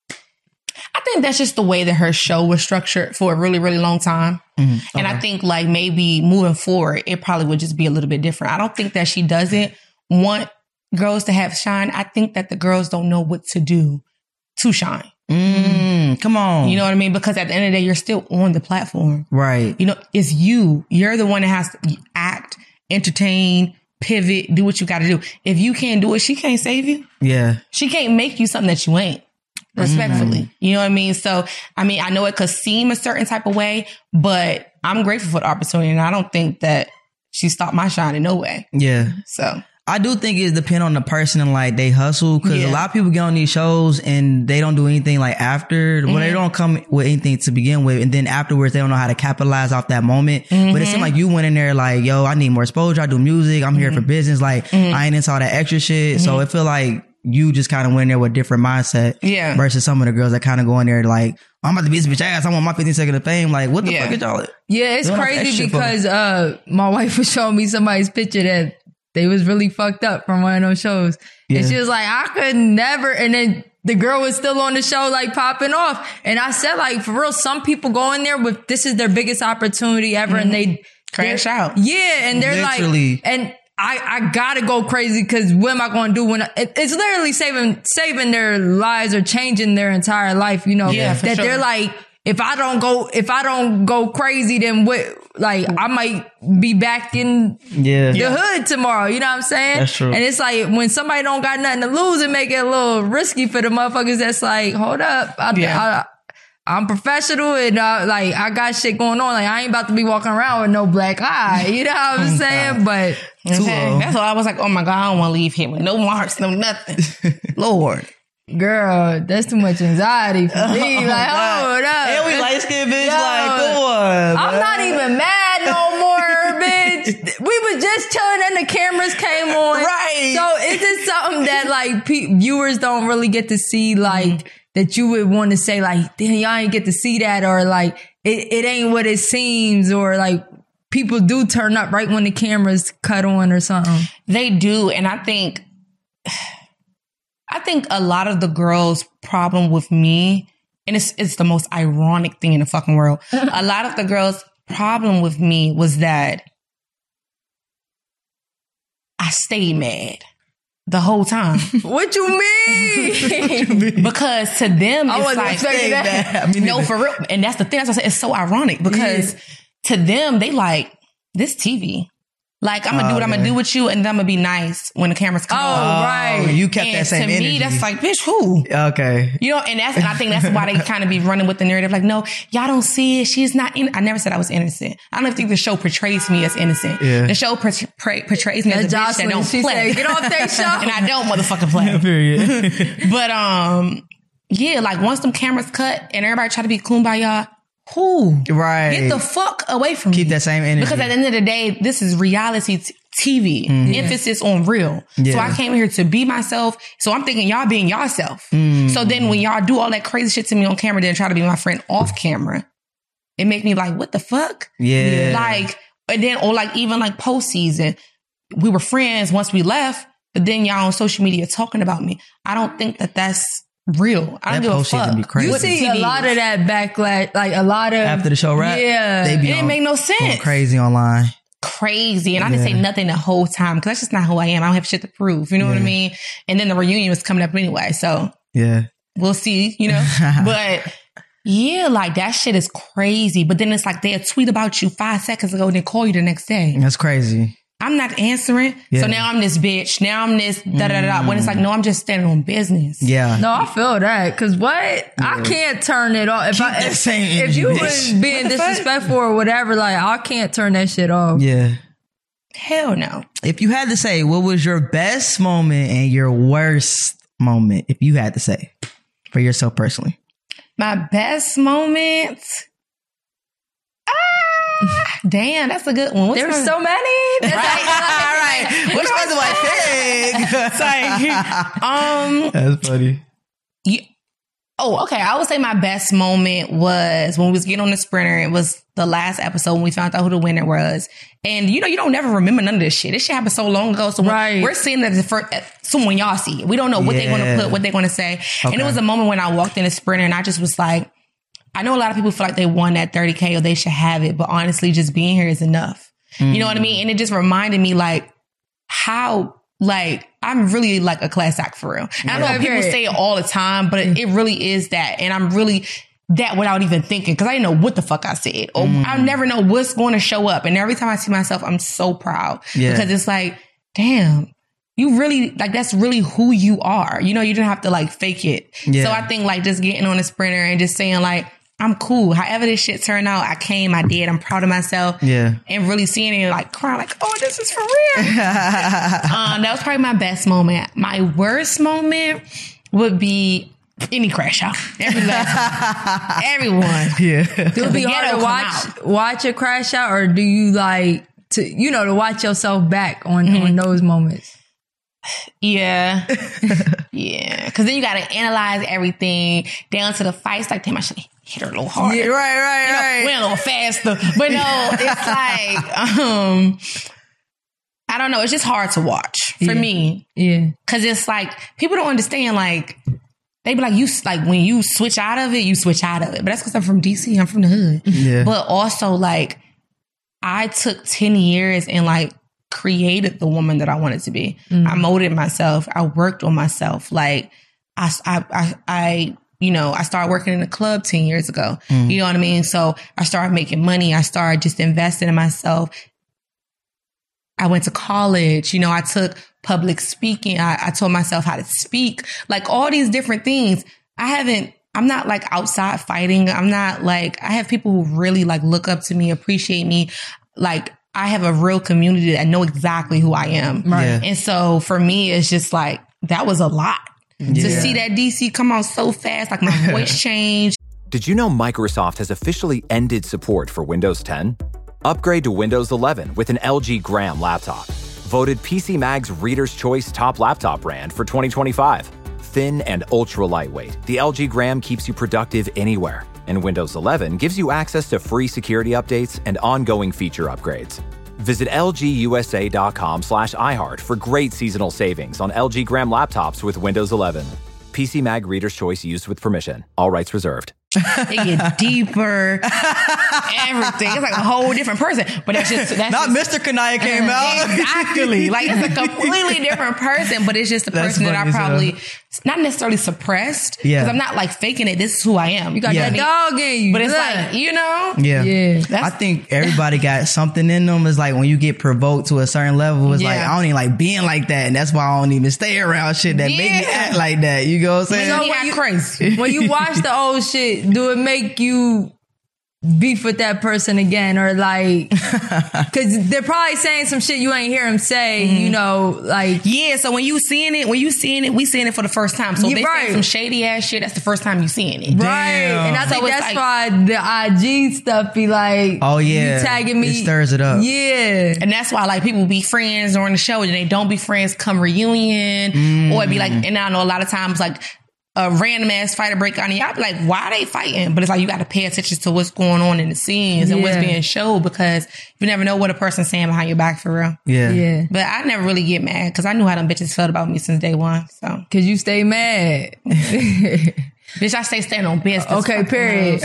I think that's just the way that her show was structured for a really, really long time. And I think like maybe moving forward, it probably would just be a little bit different. I don't think that she doesn't want girls to have shine. I think that the girls don't know what to do to shine. Come on. You know what I mean? Because at the end of the day, you're still on the platform. Right. You know, it's you. You're the one that has to act, entertain, pivot, do what you got to do. If you can't do it, she can't save you. Yeah. She can't make you something that you ain't. Respectfully. You know what I mean? So, I mean, I know it could seem a certain type of way, but I'm grateful for the opportunity. And I don't think that she stopped my shine in no way. Yeah. So I do think it depends on the person and like they hustle because a lot of people get on these shows and they don't do anything like after when they don't come with anything to begin with. And then afterwards, they don't know how to capitalize off that moment. But it seemed like you went in there like, yo, I need more exposure. I do music. I'm here for business. Like I ain't into all that extra shit. So it feel like you just kind of went in there with a different mindset. Yeah. Versus some of the girls that kind of go in there like, I'm about to beat this bitch ass. I want my 15 seconds of fame. Like, what the fuck is y'all? Yeah, it's crazy because my wife was showing me somebody's picture that they was really fucked up from one of those shows. Yeah. And she was like, I could never. And then the girl was still on the show, like popping off. And I said, like, for real, some people go in there with this is their biggest opportunity ever. And they crash out. Yeah. And they're literally. like, and I gotta go crazy because what am I going to do when it's literally saving their lives or changing their entire life, you know, that sure. They're like, if I don't go crazy, then what, like I might be back in the hood tomorrow. You know what I'm saying? That's true. And it's like when somebody don't got nothing to lose, it make it a little risky for the motherfuckers that's like, hold up. I'm professional and like I got shit going on. Like I ain't about to be walking around with no black eye. You know what I'm saying? But that's why I was like, oh my God, I don't want to leave here with no marks, no nothing. Lord. Girl, that's too much anxiety for me. Like, hold up. And we light skinned bitch, like, go on. I'm not even mad no more, bitch. We was just chilling and the cameras came on. Right. So is it something that like viewers don't really get to see like that you would want to say like, damn, y'all ain't get to see that, or like it ain't what it seems, or like people do turn up right when the cameras cut on or something. They do, and I think a lot of the girls' problem with me, and it's the most ironic thing in the fucking world. A lot of the girls' problem with me was that I stayed mad the whole time. What you mean? Because to them, I it's wasn't like, expecting that. no, for real. And that's the thing. That's what I said. It's so ironic because to them, they like, this TV. Like, I'm going to do what I'm going to do with you, and then I'm going to be nice when the cameras come on. Right. You kept that same energy. To me, that's like, bitch, who? Okay. You know, and I think that's why they kind of be running with the narrative. Like, no, y'all don't see it. She's not I never said I was innocent. I don't think the show portrays me as innocent. Yeah. The show portrays me as a bitch that don't play. Said, get off that show. And I don't motherfucking play. Period. But, yeah, like once them cameras cut and everybody try to be kumbaya, who? Right. Get the fuck away from me. Keep that same energy. Because at the end of the day, this is reality TV. Emphasis on real. So I came here to be myself. So I'm thinking y'all being yourself. So then when y'all do all that crazy shit to me on camera, then try to be my friend off camera, it make me like, what the fuck? Yeah. Like, and then, or like even like postseason, we were friends once we left, but then y'all on social media talking about me. I don't think that that's real. I don't give a fuck. Be crazy. You see a lot of that backlash, like a lot of after the show wrap. Yeah, they be it didn't make no sense. Going crazy online. Crazy. And I didn't say nothing the whole time because that's just not who I am. I don't have shit to prove. You know what I mean? And then the reunion was coming up anyway. So we'll see, you know? But yeah, like that shit is crazy. But then it's like they'll tweet about you 5 seconds ago and then call you the next day. That's crazy. I'm not answering. So now I'm this bitch. Now I'm this da-da-da-da. When it's like, no, I'm just standing on business. Yeah. No, I feel that. Cause what? I can't turn it off. If you was being disrespectful or whatever, like I can't turn that shit off. Yeah. Hell no. If you had to say, what was your best moment and your worst moment, if you had to say, for yourself personally? My best moment... damn, that's a good one. There's so many. That's right. Which one do I pick? That's funny. Okay. I would say my best moment was when we was getting on the sprinter. It was the last episode when we found out who the winner was. And you know, you don't never remember none of this shit. This shit happened so long ago. So we're seeing that so when y'all see it, we don't know what they're going to put, what they're going to say. Okay. And it was a moment when I walked in the sprinter and I just was like, I know a lot of people feel like they won that 30K or they should have it, but honestly, just being here is enough. You know what I mean? And it just reminded me like how, like, I'm really like a class act for real. And I know people say it all the time, but it really is that. And I'm really that without even thinking because I didn't know what the fuck I said. Or I never know what's going to show up. And every time I see myself, I'm so proud because it's like, damn. You really, like, that's really who you are. You know, you don't have to, like, fake it. Yeah. So I think, like, just getting on a sprinter and just saying, like, I'm cool. However this shit turned out, I came, I did. I'm proud of myself. Yeah. And really seeing it, like, crying, like, oh, this is for real. That was probably my best moment. My worst moment would be any crash out. Everyone. Yeah. Do it be hard to watch a crash out, or do you, like, to watch yourself back on those moments? Yeah. Yeah. Because then you got to analyze everything down to the fights. Like, damn, I should hit her a little harder. Yeah, right. Went a little faster. But no, it's like, I don't know. It's just hard to watch for me. Yeah. Because it's like, people don't understand, like, they be like, when you switch out of it, you switch out of it. But that's because I'm from DC. I'm from the hood. Yeah. But also, like, I took 10 years and, like, created the woman that I wanted to be. I molded myself. I worked on myself. Like I started working in a club 10 years ago. You know what I mean? So I started making money. I started just investing in myself. I went to college. You know, I took public speaking. I told myself how to speak, like all these different things. I'm not like outside fighting. I'm not like, I have people who really like look up to me, appreciate me. Like, I have a real community that know exactly who I am. Right. Yeah. And so for me, it's just like, that was a lot. To see that DC come on so fast, like my voice changed. Did you know Microsoft has officially ended support for Windows 10? Upgrade to Windows 11 with an LG Gram laptop. Voted PC Mag's Reader's Choice Top Laptop Brand for 2025. Thin and ultra lightweight, the LG Gram keeps you productive anywhere. And Windows 11 gives you access to free security updates and ongoing feature upgrades. Visit lgusa.com/iHeart for great seasonal savings on LG Gram laptops with Windows 11. PC Mag Reader's Choice used with permission. All rights reserved. It get deeper, everything. It's like a whole different person. But that's Not Mr. Kanaya came out. Exactly. Like it's a completely different person, but it's just a person that I probably not necessarily suppressed. Because I'm not like faking it. This is who I am. You got that dog in you. But it's like, you know? Yeah. I think everybody got something in them. It's like when you get provoked to a certain level, it's like, I don't even like being like that. And that's why I don't even stay around shit that make me act like that. You know what I'm saying? So when you watch the old shit, do it make you beef with that person again, or like, because they're probably saying some shit you ain't hear him say, you know, like, so when you seeing it, we seeing it for the first time. So if they say some shady ass shit, that's the first time you seeing it. Right. And I think that's why the IG stuff be like, you tagging me. It stirs it up. Yeah. And that's why like people be friends during the show and they don't be friends come reunion, or it be like, and I know a lot of times like, a random ass fighter break on you. I'd be like, why are they fighting? But it's like, you got to pay attention to what's going on in the scenes and what's being showed, because you never know what a person's saying behind your back for real. Yeah. But I never really get mad because I knew how them bitches felt about me since day one. So, cause you stay mad. Bitch, I stay standing on business. Okay, period.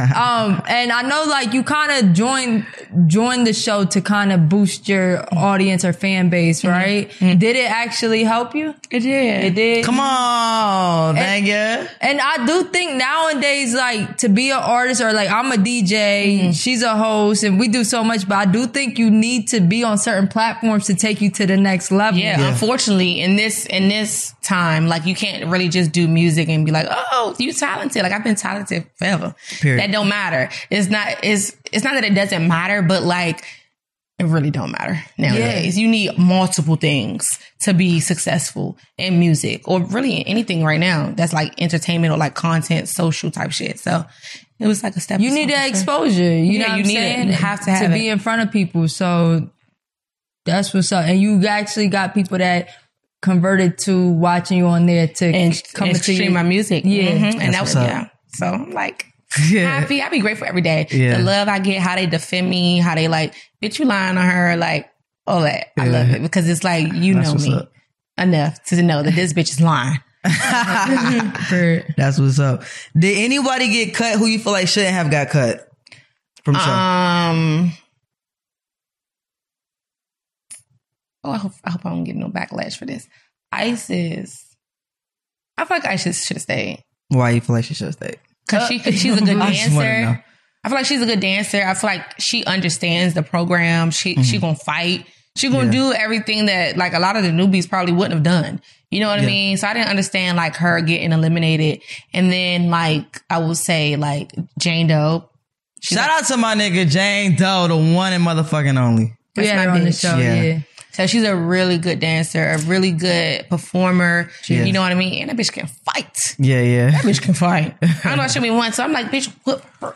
And I know like you kind of joined the show to kind of boost your audience or fan base, right? Did it actually help you? It did. It did. Come on, dang ya. And I do think nowadays, like, to be an artist, or like I'm a DJ, she's a host, and we do so much, but I do think you need to be on certain platforms to take you to the next level. Yeah. Unfortunately, in this time, like you can't really just do music and be like, oh, you talented. Like I've been talented forever. Period. That don't matter. It's not that it doesn't matter, but like it really don't matter nowadays. You need multiple things to be successful in music, or really in anything right now that's like entertainment or like content, social type shit. So it was like a step. You need that exposure. You know what I'm saying? You have to have be in front of people. So that's what's up. And you actually got people that converted to watching you on there to come to stream my music. Yeah. And that was, So I'm like happy. I be grateful every day. The love I get, how they defend me, how they like, bitch, you lying on her, like all that. I love it because it's like, you know me enough to know that this bitch is lying. That's what's up. Did anybody get cut who you feel like shouldn't have got cut from the show? I hope I don't get no backlash for this. Isis. I feel like Isis should have stayed. Why you feel like she should have stayed? Because she's a good dancer. I feel like she's a good dancer. I feel like she understands the program. She gonna fight. She gonna do everything that like a lot of the newbies probably wouldn't have done. You know what I mean? So I didn't understand like her getting eliminated. And then like I would say like Jane Doe. Shout out to my nigga Jane Doe, the one and motherfucking only. That's my on the show. Yeah. So she's a really good dancer, a really good performer. You know what I mean? And that bitch can fight. Yeah. That bitch can fight. I know I should be one. So I'm like, bitch, whoop her.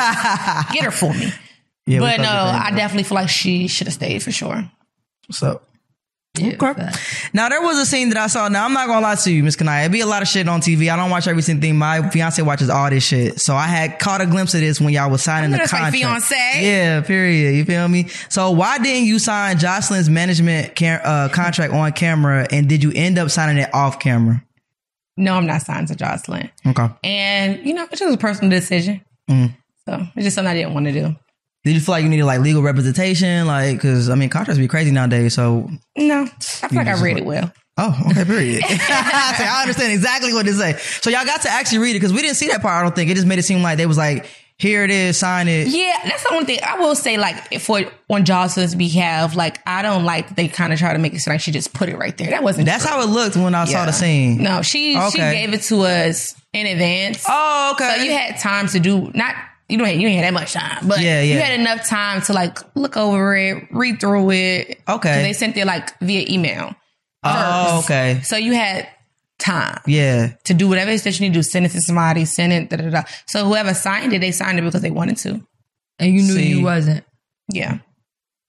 Get her for me. Yeah, but no, I definitely feel like she should have stayed for sure. What's up? Yeah, okay. Now, there was a scene that I saw. Now, I'm not going to lie to you, Miss Kanaya. It be a lot of shit on TV. I don't watch every single thing. My fiance watches all this shit. So I had caught a glimpse of this when y'all was signing the contract. Like fiance. Yeah, period. You feel me? So why didn't you sign Jocelyn's management contract on camera, and did you end up signing it off camera? No, I'm not signed to Jocelyn. Okay. And, you know, it's just a personal decision. So it's just something I didn't want to do. Did you feel like you needed like legal representation? Like, cause I mean, contracts be crazy nowadays. So no, I feel like I read it well. Oh, okay, period. I understand exactly what to say. So y'all got to actually read it because we didn't see that part. I don't think it just made it seem like they was like, here it is, sign it. Yeah, that's the only thing I will say. Like on Jocelyn's behalf, like I don't like they kind of try to make it seem like she just put it right there. That wasn't. That's true. how it looked when I saw the scene. No, she gave it to us in advance. Oh, okay. So you had time to do not. You ain't had that much time, but you had enough time to like look over it, read through it. Okay. They sent it like via email. Oh, okay. So you had time. Yeah. To do whatever it is that you need to do. Send it to somebody, send it, da-da-da. So whoever signed it, they signed it because they wanted to. And you knew you wasn't. Yeah.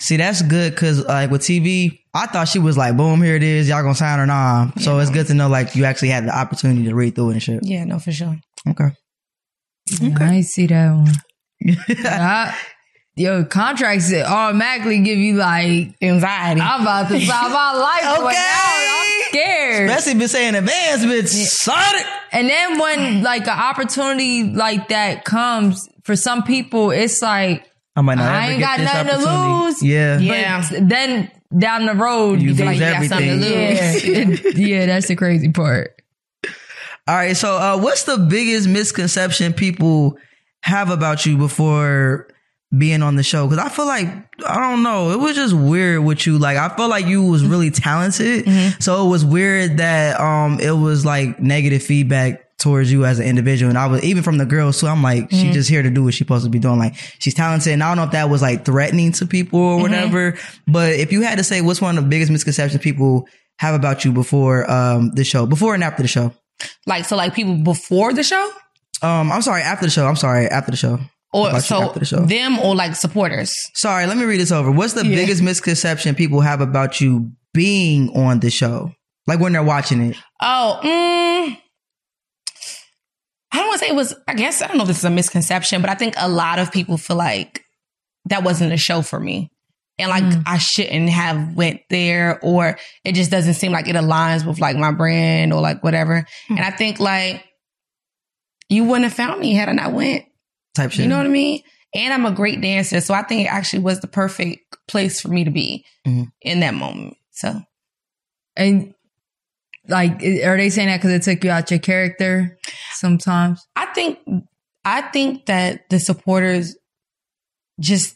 See, that's good because like with TV, I thought she was like, boom, here it is. Y'all gonna sign her nah. So it's good to know like you actually had the opportunity to read through it and shit. Yeah, no, for sure. Okay. I ain't see that one. Yo, contracts automatically give you like Anxiety. I'm about to sign my life. Okay. I'm scared. Especially if it's saying advance, bitch. Sign it. And then when like an opportunity like that comes, for some people, it's like, I might not I ever ain't get got this nothing to opportunity. lose. Yeah. Yeah. But then down the road, You feel lose like you got something to everything. lose. Yeah, that's the crazy part. All right. So what's the biggest misconception people have about you before being on the show? Because I feel like, I don't know, it was just weird with you. Like, I felt like you was really talented. So it was weird that it was like negative feedback towards you as an individual. And I was, even from the girls too, I'm like, she just here to do what she's supposed to be doing. Like, she's talented. And I don't know if that was like threatening to people or whatever. But if you had to say what's one of the biggest misconceptions people have about you before the show, before and after the show? Like, so like people before the show? I'm sorry, after the show. I'm sorry, after the show. Or About you so after the show. them or like supporters? Sorry, let me read this over. What's the biggest misconception people have about you being on the show? Like when they're watching it. I don't want to say it was, I guess, I don't know if this is a misconception, but I think a lot of people feel like that wasn't a show for me. And like I shouldn't have went there, or it just doesn't seem like it aligns with like my brand or like whatever. And I think like you wouldn't have found me had I not went. Type shit. You know what I mean? And I'm a great dancer. So I think it actually was the perfect place for me to be in that moment. So. And like, are they saying that because it took you out your character sometimes? I think that the supporters just,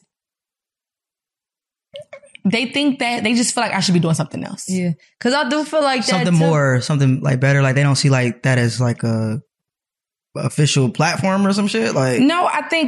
they think that they just feel like I should be doing something else. Yeah. Because I do feel like something that more, something like better. Like they don't see like that as like a official platform or some shit. Like, no, I think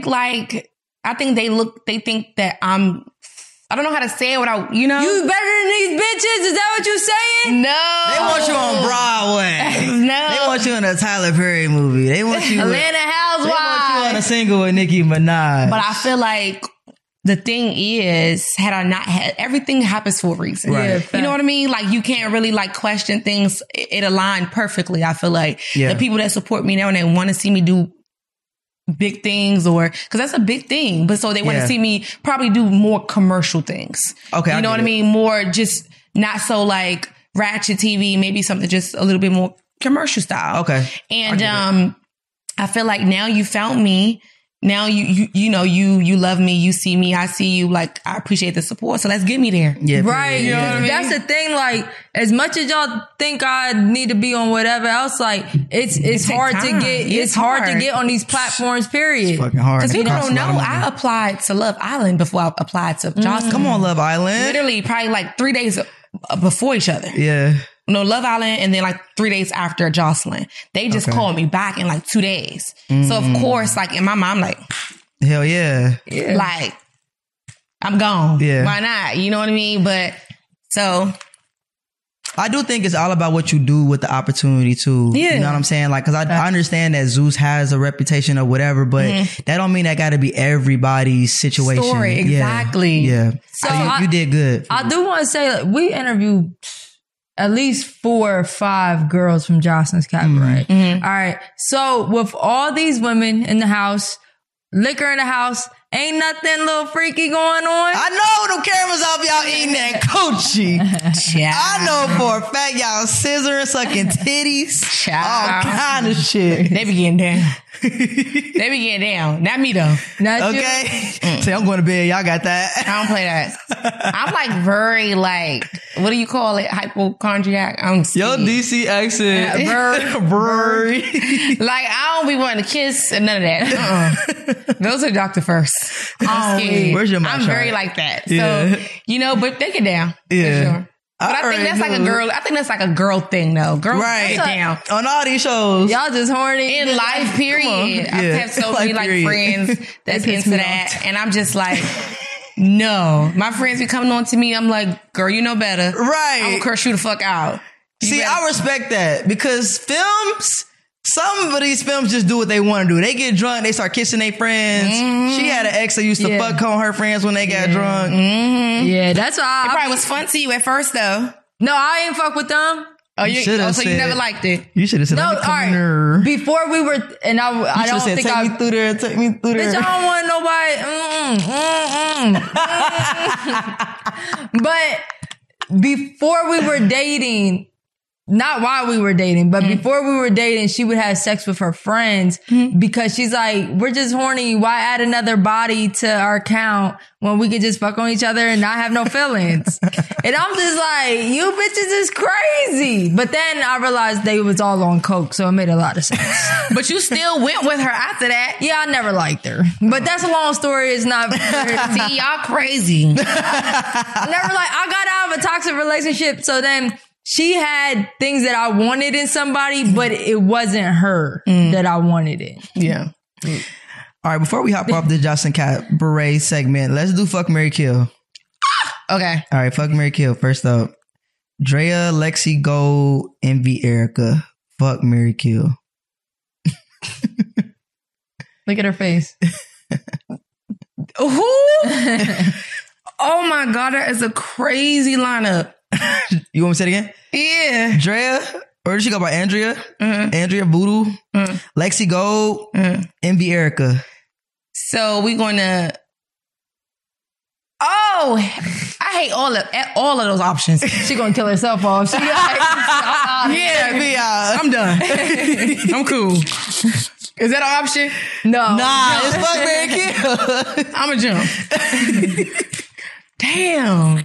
they think that I don't know how to say it without, you know. You better than these bitches? Is that what you're saying? No. they want you on Broadway. No. They want you in a Tyler Perry movie. They want you Atlanta They want you on a Housewives. single with Nicki Minaj. But I feel like the thing is, had I not had, everything happens for a reason. Right. You know what I mean? Like you can't really like question things. It aligned perfectly. I feel like Yeah. the people that support me now and they want to see me do big things, or because that's a big thing, but so they want Yeah. to see me probably do more commercial things. Okay, I you know get what I it. mean? More just not so like ratchet TV, maybe something just a little bit more commercial style. Okay. And I get I feel like now you found me. Now you know you love me, you see me, I see you, like I appreciate the support. So let's get me there. Yeah, Right. period. You know Yeah. what I mean? That's the thing. Like, as much as y'all think I need to be on whatever else, like it's takes hard to time. get. It's It's hard to hard. get on these platforms. Period. Fucking hard. Because It people costs don't a lot know, of money. I applied to Love Island before I applied to Jocelyn. Come on, Love Island. Literally probably like 3 days before each other. Yeah. No, Love Island, and then like 3 days after Jocelyn. They just Okay. called me back in like 2 days. So of course, like in my mind, I'm like, Hell yeah. like, I'm gone. Yeah. Why not? You know what I mean? But so I do think it's all about what you do with the opportunity too. Yeah. You know what I'm saying? Like, cause I understand that Zeus has a reputation or whatever, but that don't mean that gotta be everybody's situation. Story, Yeah. exactly. Yeah. So So you did good. I do want to say, like, we interviewed at least 4 or 5 girls from Jocelyn's Cabaret. All right. So with all these women in the house, liquor in the house, ain't nothing little freaky going on. I know them cameras off y'all eating that coochie. I know for a fact y'all scissoring, sucking titties, all kind of shit. they be getting down. They be getting down. Not me though. Not you. Okay? Say I'm going to bed. Y'all got that. I don't play that. I'm like very like, what do you call it? Hypochondriac. I'm Yo, scared. DC accent. Bird. Like I don't be wanting to kiss and none of that. Go to the doctor first. I'm scared. Where's your mouth I'm very shot? like that. Yeah. So, you know, but they get down. Yeah. For sure. But I think that's like a girl. I think that's like a girl thing though. Girls Right. get down. On all these shows. Y'all just horny. In life, period. I Yeah. have so Life many like period. friends that's piss into me that. And I'm just like, no. My friends be coming on to me. I'm like, girl, you know better. Right. I'm gonna curse you the fuck out. You See, better- I respect that because films Some of these films just do what they want to do. They get drunk, they start kissing their friends. She had an ex that used to fuck on her friends when they got drunk. Yeah, that's why It probably was fun to you at first, though. No, I ain't fuck with them. Oh, so said- you never liked it. You should have said, No, let me all come in right. there. Before we were, and I don't said, think take me through there, take me through there. Bitch, I don't want nobody. But before we were dating, not while we were dating, but before we were dating, she would have sex with her friends because she's like, we're just horny. Why add another body to our account when we could just fuck on each other and not have no feelings? And I'm just like, you bitches is crazy. But then I realized they was all on coke, so it made a lot of sense. But you still went with her after that. Yeah, I never liked her. But that's a long story. It's not. See, y'all crazy. I got out of a toxic relationship. So then she had things that I wanted in somebody, but it wasn't her that I wanted it. Yeah. All right, before we hop off the Justin Cat Beret segment, let's do Fuck, Marry, Kill. Okay. All right, Fuck, Marry, Kill. First up, Drea, Lexi, Gold, Envy, Erica. Fuck, Marry, Kill. Look at her face. Who? Oh my God, that is a crazy lineup. You want me to say it again? Yeah. Drea, or did she go by Andrea? Andrea Voodoo, Lexi Gold, Envy, Erica. So we're going to... Oh, I hate all of those options. She gonna kill herself off. She Yeah, I'm done. I'm cool. Is that an option? No. Nah, it's Fuck, Marry, Kill. I'm a jump. Damn.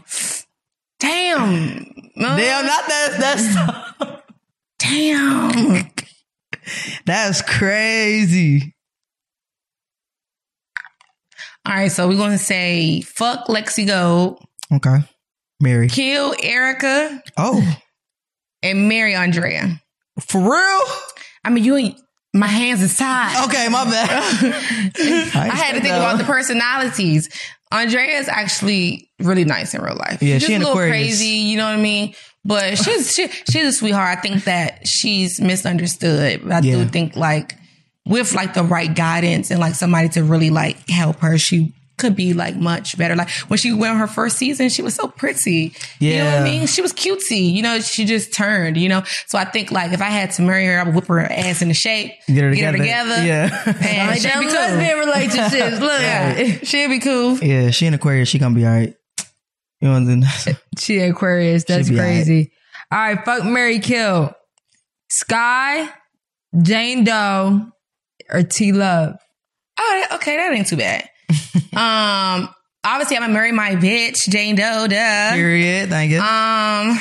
Damn, not that's Damn. that's crazy. All right, so we're going to say fuck Lexi Gold, Okay. Mary. kill Erica, Oh, and marry Andrea. for real? I mean, you ain't... My hands is tied. Okay, my bad. I had to think about the personalities. Andrea is actually really nice in real life. Yeah, she's she an a little Aquarius. crazy, you know what I mean? But she's a sweetheart. I think that she's misunderstood. But I Yeah. do think like with like the right guidance and like somebody to really like help her, she could be like much better. Like when she went on her first season, she was so pretty. You know what I Yeah. mean? She was cutesy. You know, she just turned, you know? So I think like if I had to marry her, I would whip her ass into shape. Get her Get her together. together. Yeah. And Like she'd them be cool. lesbian relationships. Look. Yeah. She'd be cool. Yeah, she an Aquarius. She gonna be all right. You know what I'm saying? She Aquarius. That's She be crazy. All right, fuck, marry, kill. Sky, Jane Doe, or T Love. Oh, okay, that ain't too bad. Obviously, I'm gonna marry my bitch, Jane Doe. Duh. Period. Thank you. I'm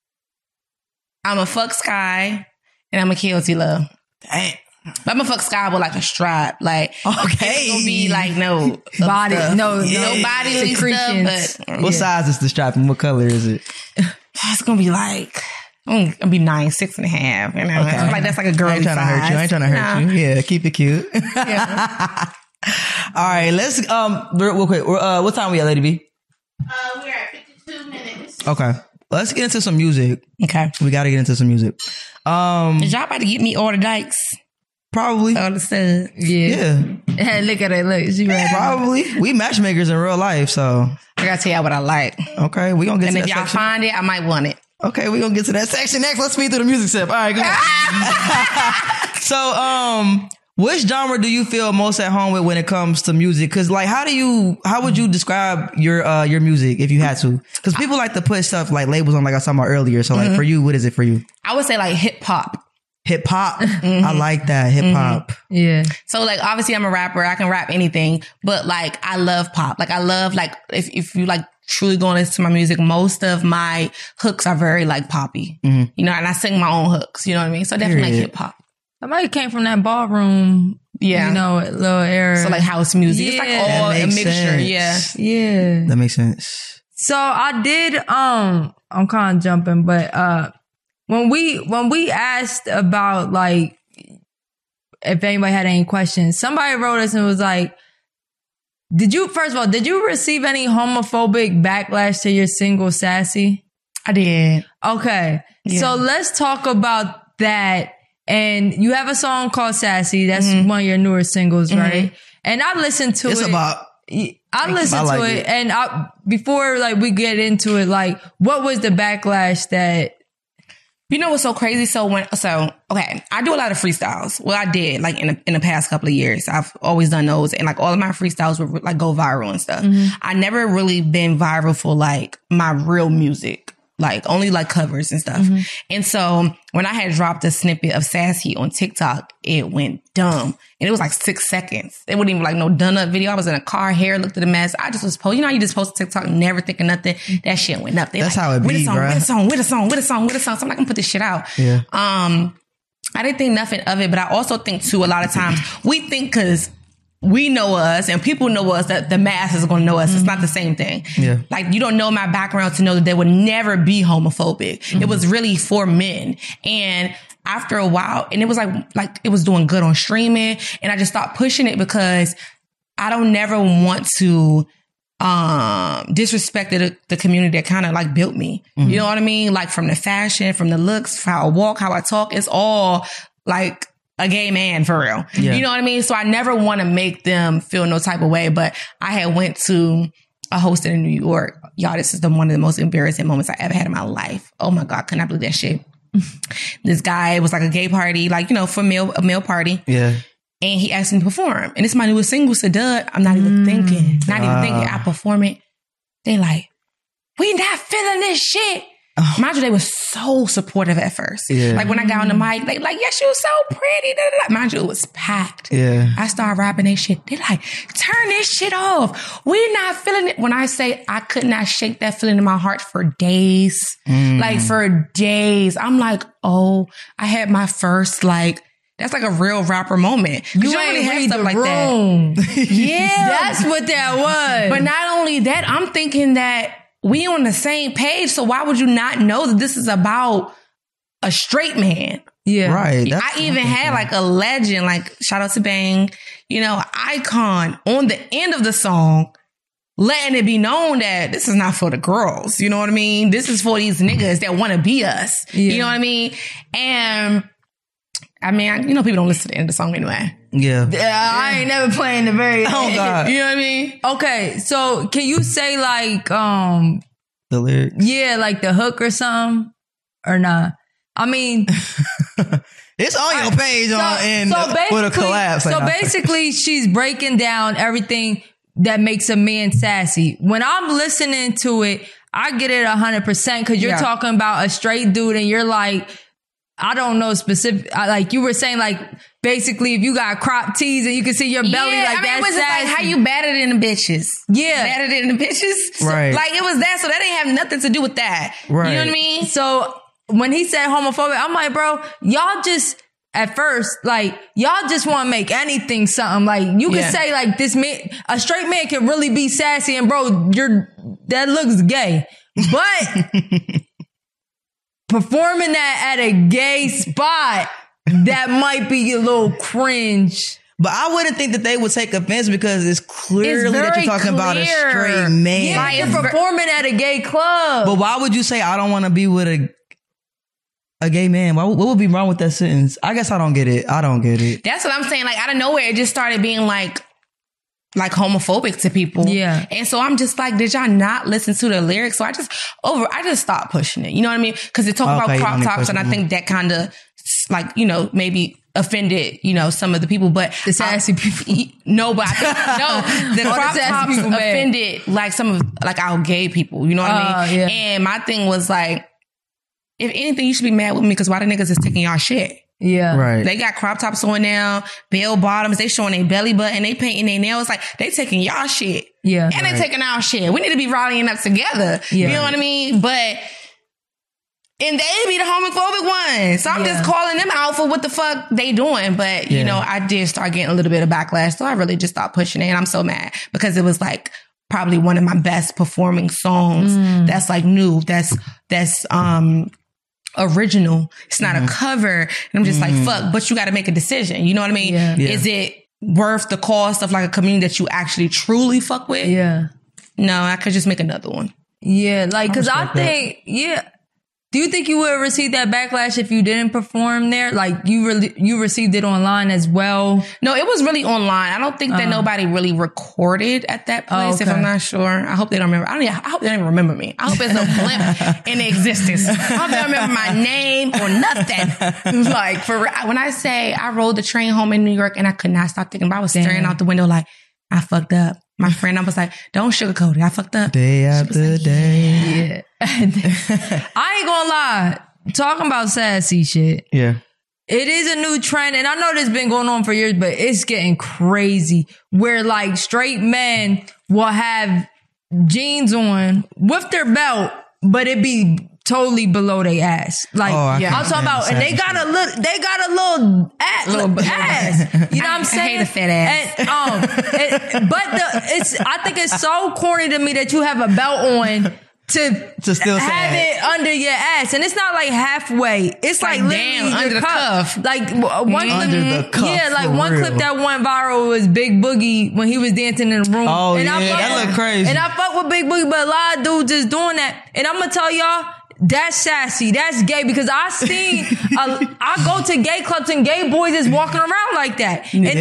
gonna fuck Sky, and I'm gonna kill T Love. Dang. But I'm gonna fuck Sky with like a strap, like Okay. it's gonna be like no Body, stuff. no bodily secretions. stuff, but What size is the strap and what color is it? it's gonna be like. I'm gonna be 9, 6.5. You know, Okay. like that's like a I girly ain't trying to hurt you. I ain't trying to hurt you. Yeah, keep it cute. Yeah. All right, let's real quick. What time we at, Lady B? We're at 52 minutes. Okay, let's get into some music. Okay. We got to get into some music. Is y'all about to get me all the dikes? Probably. All the studs? Yeah, Hey, look at her. Look, she ready. probably. We matchmakers in real life, so I gotta tell y'all what I like. okay, we gonna get And to if that y'all section. find it, I might want it. Okay, we gonna get to that section next. Let's speed through the music step. All right, go ahead. So, which genre do you feel most at home with when it comes to music? Cause like, how would you describe your music if you had to? Cause people like to put stuff like labels on, like I was talking about earlier. So like for you, what is it for you? I would say like hip hop. Hip hop. I like that. Hip hop. Yeah. So like obviously I'm a rapper. I can rap anything, but like I love pop. Like I love like if you like truly going to listen to my music, most of my hooks are very like poppy. You know, and I sing my own hooks. You know what I mean? So definitely like Period. hip hop. Somebody came from that ballroom, Yeah. you know, little era. So like house music. It's like Yeah. all That a makes mixture. sense. Yeah. Yeah. That makes sense. So I did, I'm kind of jumping, but, when we asked about like, if anybody had any questions, somebody wrote us and was like, first of all, did you receive any homophobic backlash to your single Sassy? I did. Okay. Yeah. So let's talk about that And you have a song called Sassy. That's one of your newer singles, right? And I listened to It's it. I listened I to like it, and before like we get into it, like what was the backlash that? You know what's so crazy? Okay, I do a lot of freestyles. Well, I did like in the past couple of years. I've always done those, and like all of my freestyles would like go viral and stuff. I never really been viral for like my real music, like only like covers and stuff. And so when I had dropped a snippet of Sassy on TikTok, it went dumb. And it was like 6 seconds. It wasn't even like no done up video. I was in a car, hair looked at a mess. I just was posting. You know how you just post TikTok, never thinking nothing. That shit went up. That's like, how it be, bro. With a song. So I'm like, I'm gonna put this shit out. Yeah. I didn't think nothing of it, but I also think too, a lot of times we think because we know us and people know us that the masses are going to know us. It's not the same thing. Yeah. Like you don't know my background to know that they would never be homophobic. It was really for men. And after a while, and it was like it was doing good on streaming, and I just stopped pushing it because I don't never want to disrespect the community that kind of like built me. You know what I mean? Like from the fashion, from the looks, how I walk, how I talk, it's all like a gay man for real. Yeah. You know what I mean? So I never want to make them feel no type of way, but I had went to a hosting in New York. Y'all, this is one of the most embarrassing moments I ever had in my life. Oh my God, could not believe that shit. This guy, it was like a gay party, like, you know, for a male party. Yeah. And he asked me to perform. And it's my newest single, Sadud. I'm not even thinking. I perform it. They like, we not feeling this shit. Mind you, they were so supportive at first. Yeah. Like when I got on the mic, they like, yes, you was so pretty. Mind you, it was packed. Yeah. I started rapping they shit. They like, turn this shit off. We not feeling it. When I say I could not shake that feeling in my heart for days. Like for days. I'm like, oh, I had my first like, that's like a real rapper moment. You ain't really have read stuff the like room. that. Yeah. That's what that was. But not only that, I'm thinking that we on the same page, so why would you not know that this is about a straight man? Yeah. Right. I even had like a legend, like shout out to Bang, you know, icon on the end of the song, letting it be known that this is not for the girls. You know what I mean? This is for these niggas that want to be us. Yeah. You know what I mean? And I mean, you know, people don't listen to the end of the song anyway. Yeah. I ain't never playing the very end. Oh God. You know what I mean? Okay, so can you say like the lyrics? Yeah, like the hook or something? Or not? I mean it's on your page with a collapse. So basically she's breaking down everything that makes a man sassy. When I'm listening to it, I get it 100% because you're talking about a straight dude and you're like, I don't know specific, like you were saying, like basically if you got crop tees and you can see your belly, like I mean, that's it was just sassy. like how you battered in the bitches. Yeah. Battered in the bitches. Right. Like it was that, so that didn't have nothing to do with that. Right. You know what I mean? So when he said homophobic, I'm like, bro, y'all just, at first, like, y'all just want to make anything something. Like, you can say, like, this man, a straight man can really be sassy and, bro, that looks gay. But performing that at a gay spot, that might be a little cringe. But I wouldn't think that they would take offense because it's clearly that you're talking about a straight man. Yeah, like you're performing at a gay club. But why would you say, I don't want to be with a gay man? What would be wrong with that sentence? I guess I don't get it. That's what I'm saying. Like, out of nowhere, it just started being like homophobic to people. Yeah. And so I'm just like, did y'all not listen to the lyrics? So I just stopped pushing it. You know what I mean? Because they talk about crop tops, and I think that kind of like, you know, maybe offended, you know, some of the people, but the sassy people. No, but the crop tops offended like some of like our gay people. You know what I mean? Yeah. And my thing was like, if anything, you should be mad with me because why the niggas is taking y'all shit? Yeah. Right. They got crop tops on now, bell bottoms, they showing their belly button, they painting their nails, like they taking y'all shit. Yeah. And they taking our shit. We need to be rallying up together. Yeah. You know what I mean? But and they be the homophobic ones. So I'm just calling them out for what the fuck they doing. But you know, I did start getting a little bit of backlash. So I really just stopped pushing it. And I'm so mad because it was like probably one of my best performing songs. That's like new. That's original. It's not a cover. And I'm just like, fuck, but you got to make a decision. You know what I mean? Yeah. Is it worth the cost of like a community that you actually truly fuck with? Yeah. No, I could just make another one. Yeah. Like, cause I think, Do you think you would receive that backlash if you didn't perform there? Like you received it online as well? No, it was really online. I don't think that nobody really recorded at that place. If I'm not sure, I hope they don't remember. I hope they don't even remember me. I hope it's a blimp in existence. I hope they don't remember my name or nothing. Like when I say I rode the train home in New York and I could not stop thinking about it, I was staring out the window like I fucked up. My friend, I was like, don't sugarcoat it. I fucked up. Day after day. Yeah. I ain't gonna lie. Talking about sassy shit. Yeah. It is a new trend, and I know this has been going on for years, but it's getting crazy where like straight men will have jeans on with their belt, but it be totally below their ass. Like I'm talking about, and they got a little ass. You know what I'm saying? I hate a fat ass. And, I think it's so corny to me that you have a belt on to still have it under your ass, and it's not like halfway. It's like literally under the cuff. Like one clip, under the cuff. Yeah, like one clip that went viral was Big Boogie when he was dancing in the room. Oh and that looked crazy. And I fuck with Big Boogie, but a lot of dudes is doing that. And I'm gonna tell y'all, that's sassy. That's gay because I seen. I go to gay clubs and gay boys is walking around like that, and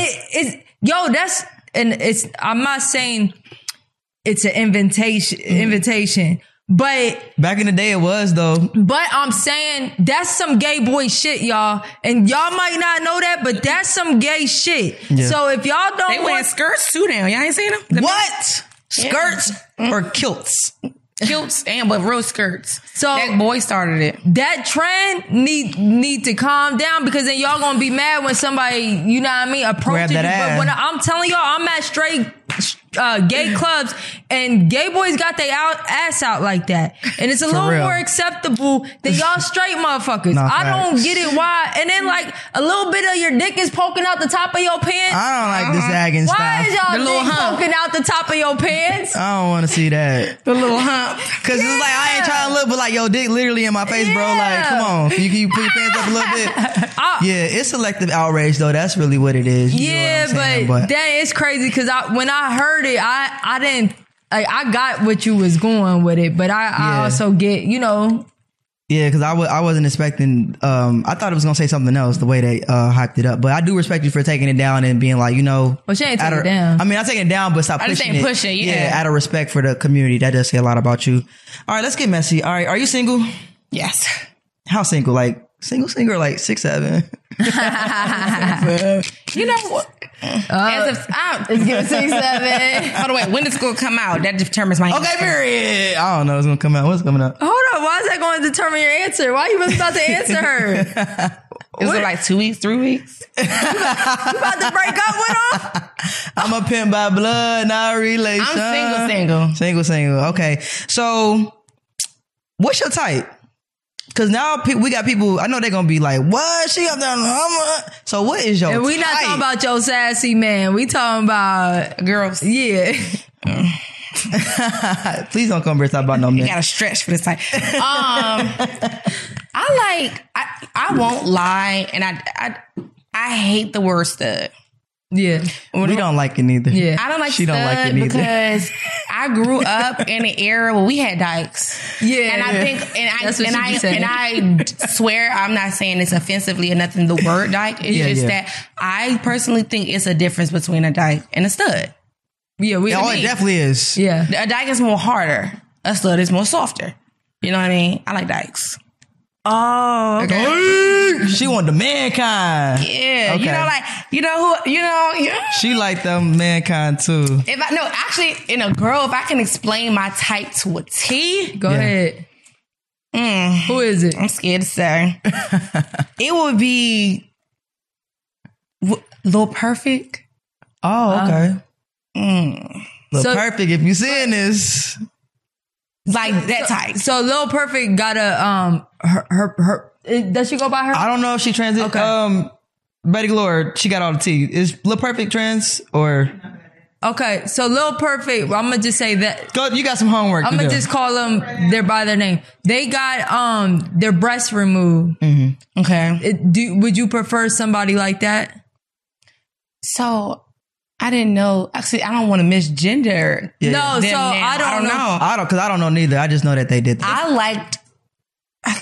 it's. I'm not saying it's an invitation, but back in the day it was though. But I'm saying that's some gay boy shit, y'all, and y'all might not know that, but that's some gay shit. Yeah. So if y'all don't, they wear skirts too. Now y'all ain't seen them. What skirts or kilts? Kilts but real skirts. So that boy started it. That trend need to calm down because then y'all gonna be mad when somebody, you know what I mean, approaches you. But when I'm telling y'all, I'm at straight gay clubs and gay boys got their ass out like that, and it's a little more acceptable than y'all straight motherfuckers. I don't get it why. And then like a little bit of your dick is poking out the top of your pants. I don't like this sagging stuff. Why is y'all dick poking out the top of your pants? I don't want to see that. The little hump. Cause it's like I ain't trying to look, but like your dick literally in my face, bro. Like, come on, can you put your pants up a little bit? It's selective outrage though. That's really what it is. You know what I'm saying? But that is crazy because when I heard it, I didn't. Like, I got what you was going with it, but I also get, you know. Yeah, because I wasn't expecting. I thought it was gonna say something else the way they hyped it up. But I do respect you for taking it down and being like, you know. Well, she ain't taking it down. I mean, I take it down, but stop pushing it. Push it. Yeah, out of respect for the community. That does say a lot about you. All right, let's get messy. All right, are you single? Yes. How single? Like single, or like 6'7"? You know what? It's giving 6'7". Hold on, wait. When does school come out? That determines my answer. Okay, period. I don't know. It's gonna come out. What's coming up? Hold on. Why is that going to determine your answer? Why are you really about to answer her? Is it like 2 weeks, 3 weeks? You about to break up with her? I'm a pimp by blood, not relation. I'm single. Okay. So, what's your type? Because now we got people, I know they're going to be like, what? She up there. So what is your type? And we not talking about your sassy man. We talking about girls. Yeah. Please don't come here talk about no men. You got to stretch for this type. I won't lie. And I hate the word stud. Yeah. We don't like it neither. Yeah. I don't like she stud don't like it neither. because I grew up in an era where we had dykes. Yeah. And I think, and I swear I'm not saying this offensively or nothing, the word dyke. It's that I personally think it's a difference between a dyke and a stud. Yeah. It definitely is. Yeah. A dyke is more harder. A stud is more softer. You know what I mean? I like dykes. Oh, okay. She want the mankind. Yeah, okay. She like them mankind too. In a girl, if I can explain my type to a T, go ahead. Who is it? I'm scared to say. It would be Lil Perfect. Oh, okay. Lil Perfect. If you seeing this. Like that type. So Lil Perfect got a her does she go by her? I don't know if she trans. Okay. Betty Glore, she got all the tea. Is Lil Perfect trans or? Okay, so Lil Perfect, I'm gonna just say that. Go, you got some homework. I'm gonna just call them by their name. They got their breasts removed. Mm-hmm. Okay. Would you prefer somebody like that? So. I didn't know. Actually, I don't want to misgender. Yeah. No, so I don't know. Because I don't know neither. I just know that they did that. I liked.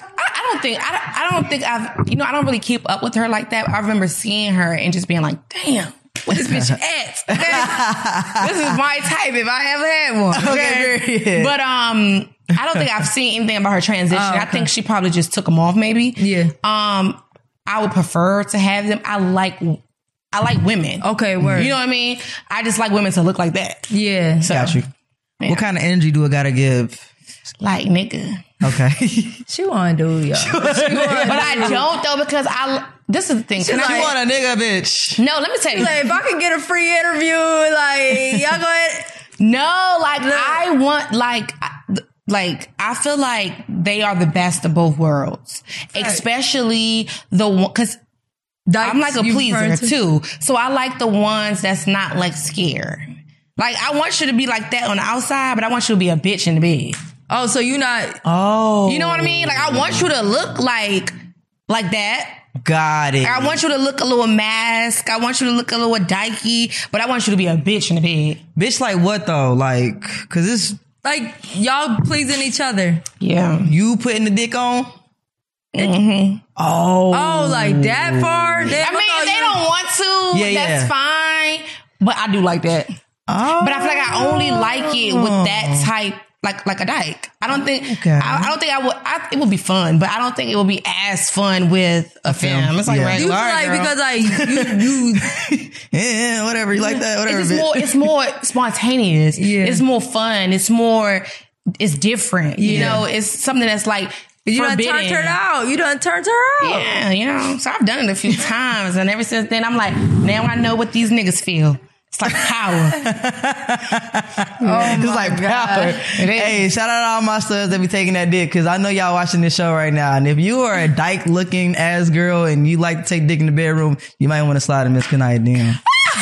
I don't think I've, you know, I don't really keep up with her like that. I remember seeing her and just being like, damn, what this bitch at? Okay? This is my type if I ever had one. Okay. But I don't think I've seen anything about her transition. I think she probably just took them off maybe. Yeah. I would prefer to have them. I like women. Okay, word. You know what I mean? I just like women to look like that. Yeah. So, Got you. yeah. What kind of energy do I gotta give? Like, nigga. Okay. She wanna do, y'all. But I don't though, because this is the thing. You want a nigga, bitch. No, let me tell you. Like, if I could get a free interview, like, y'all go ahead. No, like, I want, like, I feel like they are the best of both worlds. Right. Especially the one, because I'm like a pleaser too. So I like the ones that's not like scared. Like, I want you to be like that on the outside, but I want you to be a bitch in the bed. Oh, so you not... Oh. You know what I mean? Like, I want you to look like that. Got it. I want you to look a little mask. I want you to look a little dykey, but I want you to be a bitch in the bed. Bitch like what though? Like, cause it's... Like, y'all pleasing each other. Yeah. You putting the dick on? Mm-hmm. Oh, like that far? I mean, if they don't want to, that's fine. But I do like that. Oh. But I feel like I only like it with that type, like a dyke. I don't think. Okay. I don't think I would. It would be fun, but I don't think it would be as fun with a femme. It's like You regular. feel like girl. because like you yeah, whatever. You like that? Whatever. It's more spontaneous. Yeah. It's more fun. It's different. You know, it's something that's like. You done forbidden. turned her out. You done turned her out. Yeah, you know. So I've done it a few times, and ever since then, I'm like, now I know what these niggas feel. It's like power. It's like power. Hey, shout out to all my studs that be taking that dick, because I know y'all watching this show right now. And if you are a dyke looking ass girl and you like to take dick in the bedroom, you might want to slide a Miss Kanaya DM.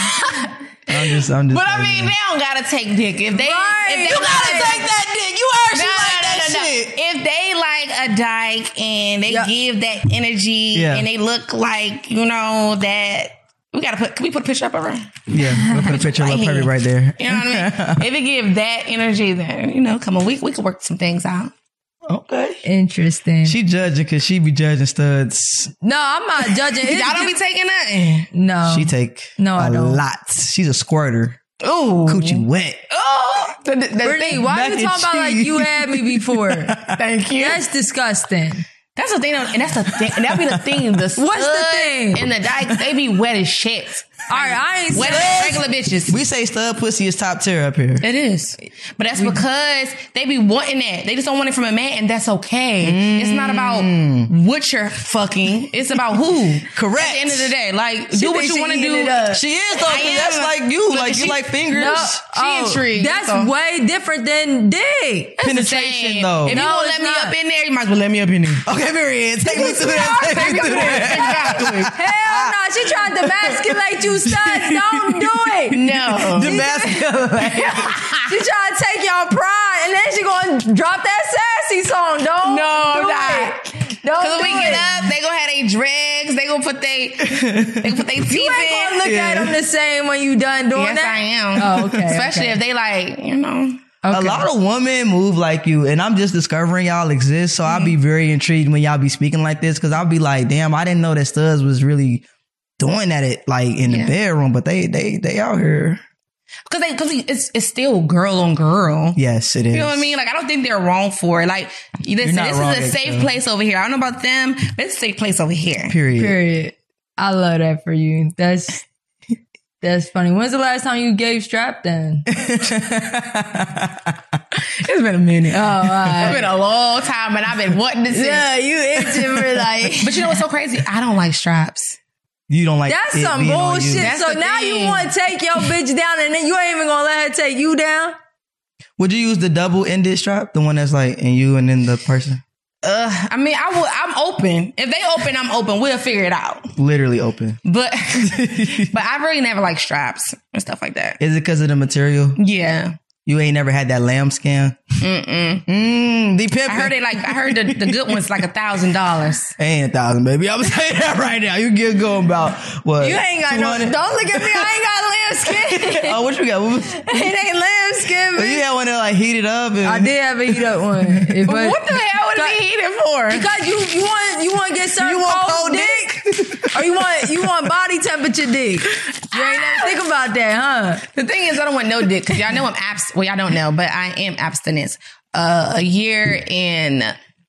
I'm just. But I mean, they don't gotta take dick if they. If they You gotta take that dick. You heard she like that shit. If they like a dyke and they give that energy and they look like, you know, that can we put a picture up of her? Yeah, we'll put a picture of Perry right there. You know what I mean? If it give that energy, then, you know, come on, we could work some things out. Okay. Interesting. She judging because she be judging studs. No, I'm not judging. Y'all don't be taking nothing. No. She take a lot. She's a squirter. Ooh. Coochie wet. Oh. Brittany, why are you talking about like you had me before? Thank you. That's disgusting. That's the thing, and that's the thing, and that be the thing. What's the thing? And the dykes, they be wet as shit. All right, I ain't wet as regular bitches. We say stud pussy is top tier up here. It is, but that's because they be wanting that. They just don't want it from a man, and that's okay. It's not about what you're fucking. It's about who. Correct. At the end of the day, like do what you want to do. She is though. That's like you. Like you like fingers. No, she intrigued. That's way different than dick. Penetration though. If you gonna let me up in there, you might as well let me up in there. Okay, period. Take me through that. Take me through that. Hell no, she trying to demasculate you studs. Don't do it. No. Demasculate. She trying to take y'all pride and then she gonna drop that sassy song. Don't do it. Don't do we get up, they gonna have their dregs, they gonna put they teeth you ain't in. Gonna look at them the same when you done doing yes, that. I am. Oh, okay. Especially if they like, you know. Okay. A lot of women move like you, and I'm just discovering y'all exist. So I'll be very intrigued when y'all be speaking like this, because I'll be like, damn, I didn't know that studs was really doing that in the bedroom, but they out here. Because it's still girl on girl. Yes, it is. You know what I mean? Like, I don't think they're wrong for it. Like, listen, this is a safe place over here. I don't know about them, but it's a safe place over here. Period. I love that for you. That's funny. When's the last time you gave strap then? It's been a minute. Oh, all right. It's been a long time, and I've been wanting to see. Yeah, you itching for like. But you know what's so crazy? I don't like straps. You don't like that's some bullshit. That's so now you want to take your bitch down, and then you ain't even gonna let her take you down. Would you use the double-ended strap, the one that's like in you and then the person? I mean, I'm open. If they open, I'm open. We'll figure it out. Literally open. But I really never like straps and stuff like that. Is it because of the material? Yeah. You ain't never had that lambskin? The pimpin'. I heard the good one's like $1,000. Ain't 1,000, baby. I'm saying that right now. You get going about what? You ain't got no. 200? Don't look at me. I ain't got lambskin. Oh, what you got? It ain't lambskin. But you had one that like heated up. And I did have a heat up one. But What the hell would it be heated for? Because you want to get certain cold dick, or you want body temperature dick. You ain't never think about that, huh? The thing is, I don't want no dick because y'all know I'm well, y'all don't know, but I am abstinence. A year and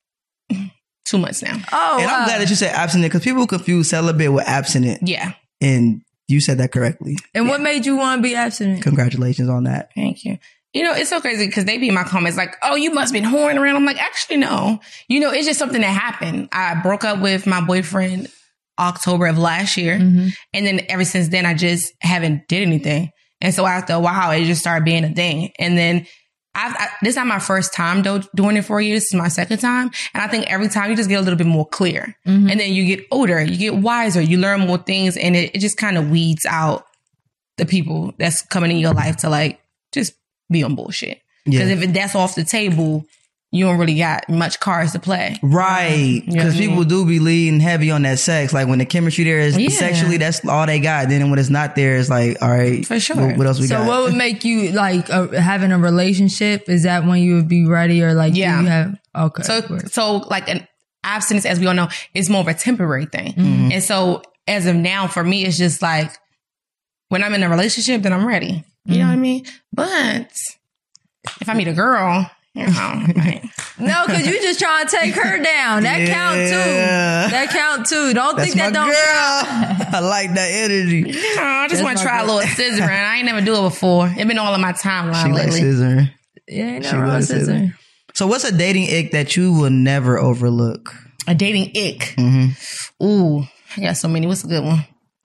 2 months now. Oh, and I'm glad that you said abstinent because people confuse celibate with abstinent. Yeah. And you said that correctly. And what made you want to be abstinent? Congratulations on that. Thank you. You know, it's so crazy because they be in my comments like, oh, you must have been whoring around. I'm like, actually, no. You know, it's just something that happened. I broke up with my boyfriend October of last year. Mm-hmm. And then ever since then, I just haven't did anything. And so after a while, it just started being a thing. And then this is not my first time doing it for you. This is my second time. And I think every time you just get a little bit more clear. Mm-hmm. And then you get older, you get wiser, you learn more things. And it just kind of weeds out the people that's coming in your life to like just be on bullshit. Because if that's off the table, you don't really got much cards to play. Right. Because people do be leading heavy on that sex. Like when the chemistry there is sexually, that's all they got. Then when it's not there, it's like, all right. For sure. What else we got? So what would make you like having a relationship? Is that when you would be ready or like, do you have, okay. So like an abstinence, as we all know, is more of a temporary thing. Mm-hmm. And so as of now, for me, it's just like when I'm in a relationship, then I'm ready. You know what I mean? But if I meet a girl, you know, like, no, because you just trying to take her down. That count too. That count too. Don't that's think that don't girl. I like that energy. I just want to try a little scissoring. I ain't never do it before. It's been all in my timeline she lately. Like scissoring. Yeah, ain't no wrong scissor. So what's a dating ick that you will never overlook? A dating ick. Mm-hmm. Ooh, I got so many. What's a good one?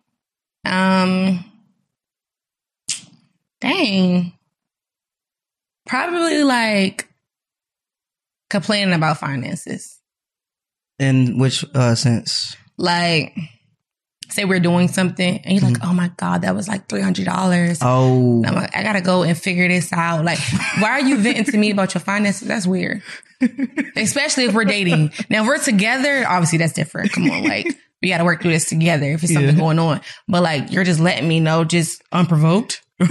Dang. Probably like complaining about finances. In which sense? Like, say we're doing something and you're like, oh my God, that was like $300. Oh. I'm like, I gotta go and figure this out. Like, why are you venting to me about your finances? That's weird. Especially if we're dating. Now, if we're together, obviously that's different. Come on, like, we gotta work through this together if it's something going on. But like, you're just letting me know just unprovoked. They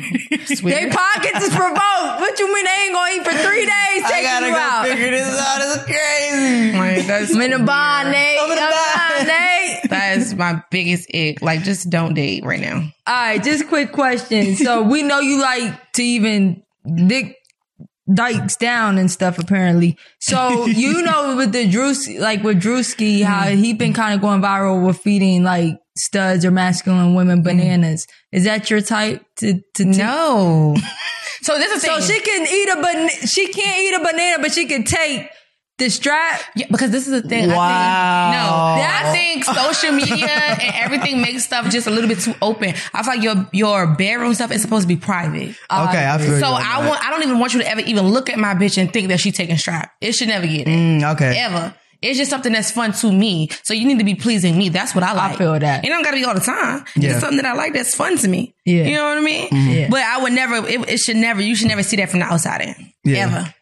pockets is provoked. What you mean they ain't gonna eat for 3 days? Taking you out. I gotta go figure this out. It's crazy. Like, that's I'm in the bond, Nate. That is my biggest ick. Like, just don't date right now. All right, just quick question. So we know you like to even dick dykes down and stuff apparently. So you know with the Drewski, like with Drewski, how he been kind of going viral with feeding like studs or masculine women bananas. Is that your type to No. So this is so she can eat she can't eat a banana, but she can take the strap. Yeah, because this is the thing. Wow. I think social media and everything makes stuff just a little bit too open. I feel like your bedroom stuff is supposed to be private. Okay, I feel so I don't even want you to ever even look at my bitch and think that she's taking strap. It should never get it. Okay. Ever. It's just something that's fun to me. So you need to be pleasing me. That's what I like. I feel that. It don't gotta be all the time. Yeah. It's something that I like that's fun to me. Yeah. You know what I mean? Yeah. But I would never, you should never see that from the outside in. Yeah. Ever.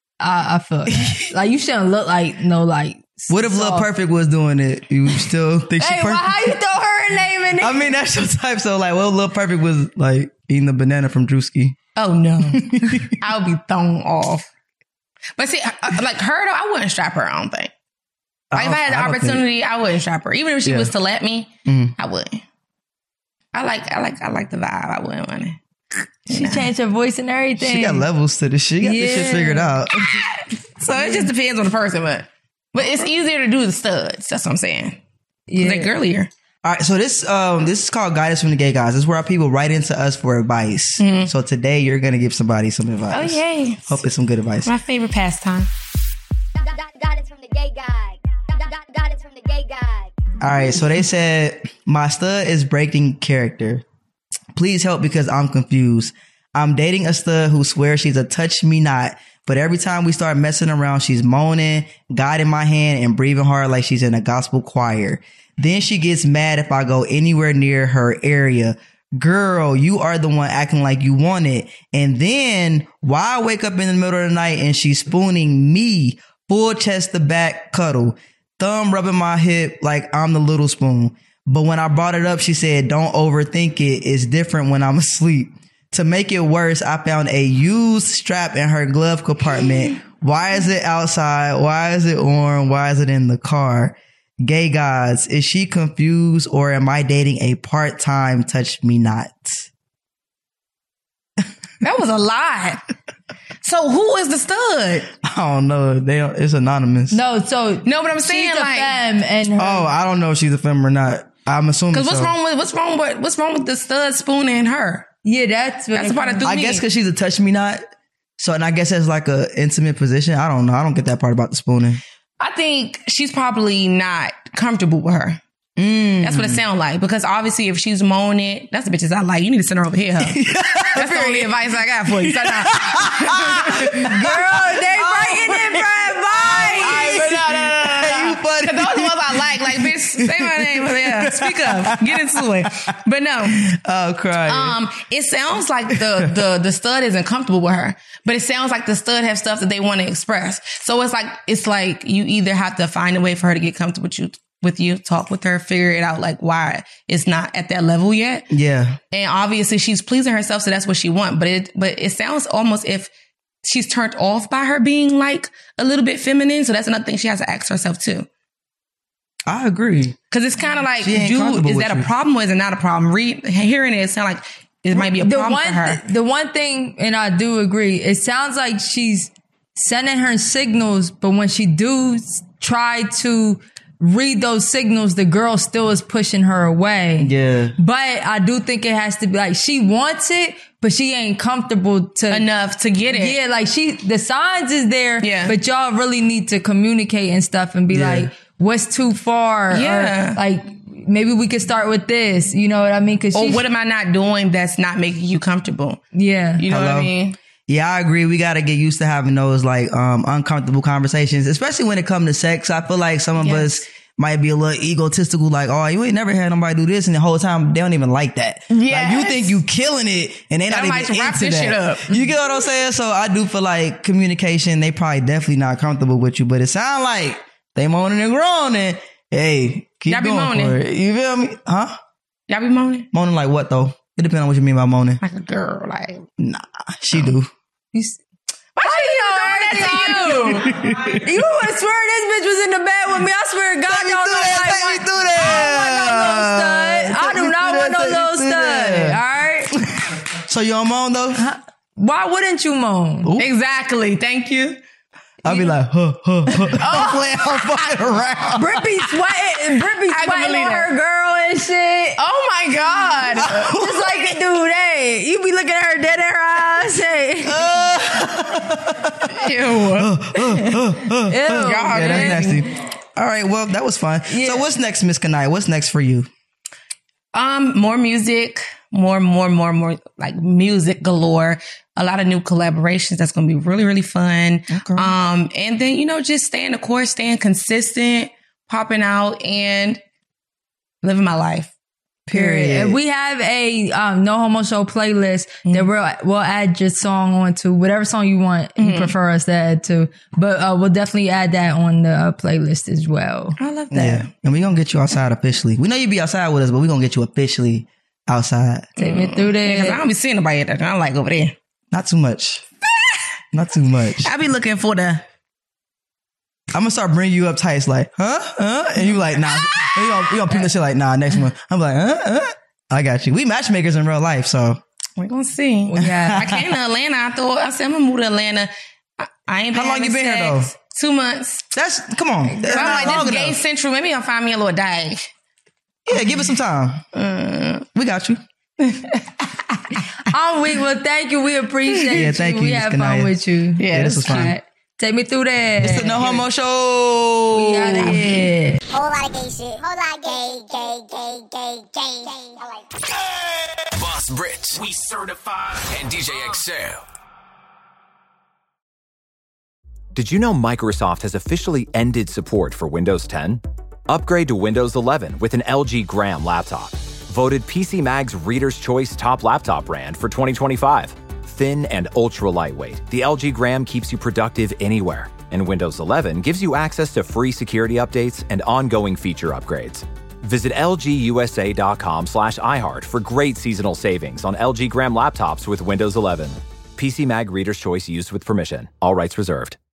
I feel that. Like you shouldn't look like no like. What if Lil Perfect was doing it? You still think she Hey, perfect? how you throw her name in there? I mean, that's your type. So like, well, Lil Perfect was like eating the banana from Drewski. Oh no. I would be thrown off. But see, like her though, I wouldn't strap her, I don't think. Like if I had the opportunity, I wouldn't strap her. Even if she was to let me, I wouldn't. I like the vibe. I wouldn't want it. She changed her voice and everything. She got levels to this shit. She got this shit figured out. So it just depends on the person, but it's easier to do the studs. That's what I'm saying. Yeah. Like girlier. All right, so this is called Guidance from the Gay Guys. This is where our people write into us for advice. So today you're gonna give somebody some advice. Oh yay! Hope it's some good advice. My favorite pastime. Guidance from the gay guy. Guidance from the gay guy. All right, so they said my stud is breaking character. Please help because I'm confused. I'm dating a stud who swears she's a touch me not, but every time we start messing around, she's moaning, God in my hand, and breathing hard like she's in a gospel choir. Then she gets mad if I go anywhere near her area. girl, you are the one acting like you want it. And then why I wake up in the middle of the night and she's spooning me, full chest to back cuddle, thumb rubbing my hip like I'm the little spoon. But when I brought it up, she said, don't overthink it. It's different when I'm asleep. To make it worse, I found a used strap in her glove compartment. Why is it outside? Why is it on? Why is it in the car? Gay gods, is she confused or am I dating a part-time touch me not? That was a lot. So who is the stud? I don't know. It's anonymous. No, so No, but I'm saying she's a like, femme and her, Oh, I don't know if she's a femme or not. I'm assuming because so. what's wrong with the stud spooning her? yeah, that's That's the part that threw I me. guess because she's a touch me not. So, and I guess that's like a intimate position. I don't know. I don't get that part about the spooning. I think she's probably not comfortable with her. That's what it sounds like. Because obviously, if she's moaning, that's the bitches I like. You need to send her over here. Huh? That's the only advice I got for you. So now, girl, they breaking it for advice. You funny. Because those are the ones I like. Like, bitch, say my name. Yeah, speak up. Get into it. But no. Oh, crying. It sounds like the stud isn't comfortable with her, but it sounds like the stud have stuff that they want to express. So it's like you either have to find a way for her to get comfortable with you, talk with her, figure it out like why it's not at that level yet. Yeah. And obviously she's pleasing herself, so that's what she wants. But it sounds almost if she's turned off by her being like a little bit feminine. So that's another thing she has to ask herself too. I agree. Cause it's kind of like, She ain't dude, comfortable is with that a you. problem or is it not a problem? Hearing it sound like it might be a problem for her. The one thing, and I do agree, it sounds like she's sending her signals, but when she try to read those signals, the girl still is pushing her away. Yeah. But I do think it has to be like she wants it, but she ain't comfortable Enough to get it. Yeah, like the signs is there, Yeah. but y'all really need to communicate and stuff and be Yeah. like, what's too far? Yeah. Or, like, maybe we could start with this. You know what I mean? Cause Or what am I not doing that's not making you comfortable? yeah. You know what Hello? I mean? Yeah, I agree. We got to get used to having those like uncomfortable conversations, especially when it comes to sex. I feel like some of us might be a little egotistical, like, oh, you ain't never had nobody do this, and the whole time they don't even like that. Yes. Like, you think you killing it, and they not They even might wrap into this that. shit up. You get what I'm saying? So I do feel like communication, they probably definitely not comfortable with you, but it sounds like they moaning and groaning. Hey, keep Y'all be going moaning? for it. You feel me? Huh? Y'all be moaning? Moaning like what though? It depends on what you mean by moaning. Like a girl, like. Nah, she do. Why she doing that to you? You would swear this bitch was in the bed with me. I swear to God, Take me y'all through know that, like take me my- through that. I do not want no little stud. All right. So you don't moan though? Why wouldn't you moan? Exactly. Thank you. I'll be like, I'm playing, I'm fucking around. Britt be sweating. Britt be I can sweating believe on that. her girl and shit. Oh my God. Just like a dude, hey. You be looking at her dead in her eyes, hey. Ew. Ew, Yeah, man. that's nasty. All right, well, that was fun. Yeah. So what's next, Miss Kanai? What's next for you? More music, more like music galore. A lot of new collaborations. That's going to be really, really fun. Okay. And then, just staying the course, staying consistent, popping out and living my life. Period. And we have a No Homo Show playlist that we'll add your song onto whatever song you want you prefer us to add to. But we'll definitely add that on the playlist as well. I love that. Yeah. And we're going to get you outside officially. We know you be outside with us, but we're going to get you officially outside. Take me through Because I there. don't be seeing nobody at that. I like over there. Not too much. Not too much. I be looking for the... I'm going to start bringing you up tight. It's like, huh? And you like, nah. You gonna peep that shit like, nah, next one. I'm like, I got you. We matchmakers in real life, so. We're going to see. Yeah. I came to Atlanta. I said I'm going to move to Atlanta. I ain't been How long having you been here, sex. 2 months. Come on. That's I'm not like, long this gay enough. central. Maybe I'll find me a little dive. Yeah, give it some time. We got you. I'm weak. Well, thank you. We appreciate Yeah, thank you, We Miss have fun Kanaya. with you. Yeah, this was fun. Alright. Take me through that. It's the No Homo Show. We outta here. Whole lot of gay shit. Whole lot of gay. I like that. Boss Brit, we certified, and DJ Excel. Did you know Microsoft has officially ended support for Windows 10? Upgrade to Windows 11 with an LG Gram laptop. Voted PC Mag's Reader's Choice Top Laptop Brand for 2025. Thin and ultra lightweight, the LG Gram keeps you productive anywhere. And Windows 11 gives you access to free security updates and ongoing feature upgrades. Visit lgusa.com/iHeart for great seasonal savings on LG Gram laptops with Windows 11. PC Mag Reader's Choice used with permission. All rights reserved.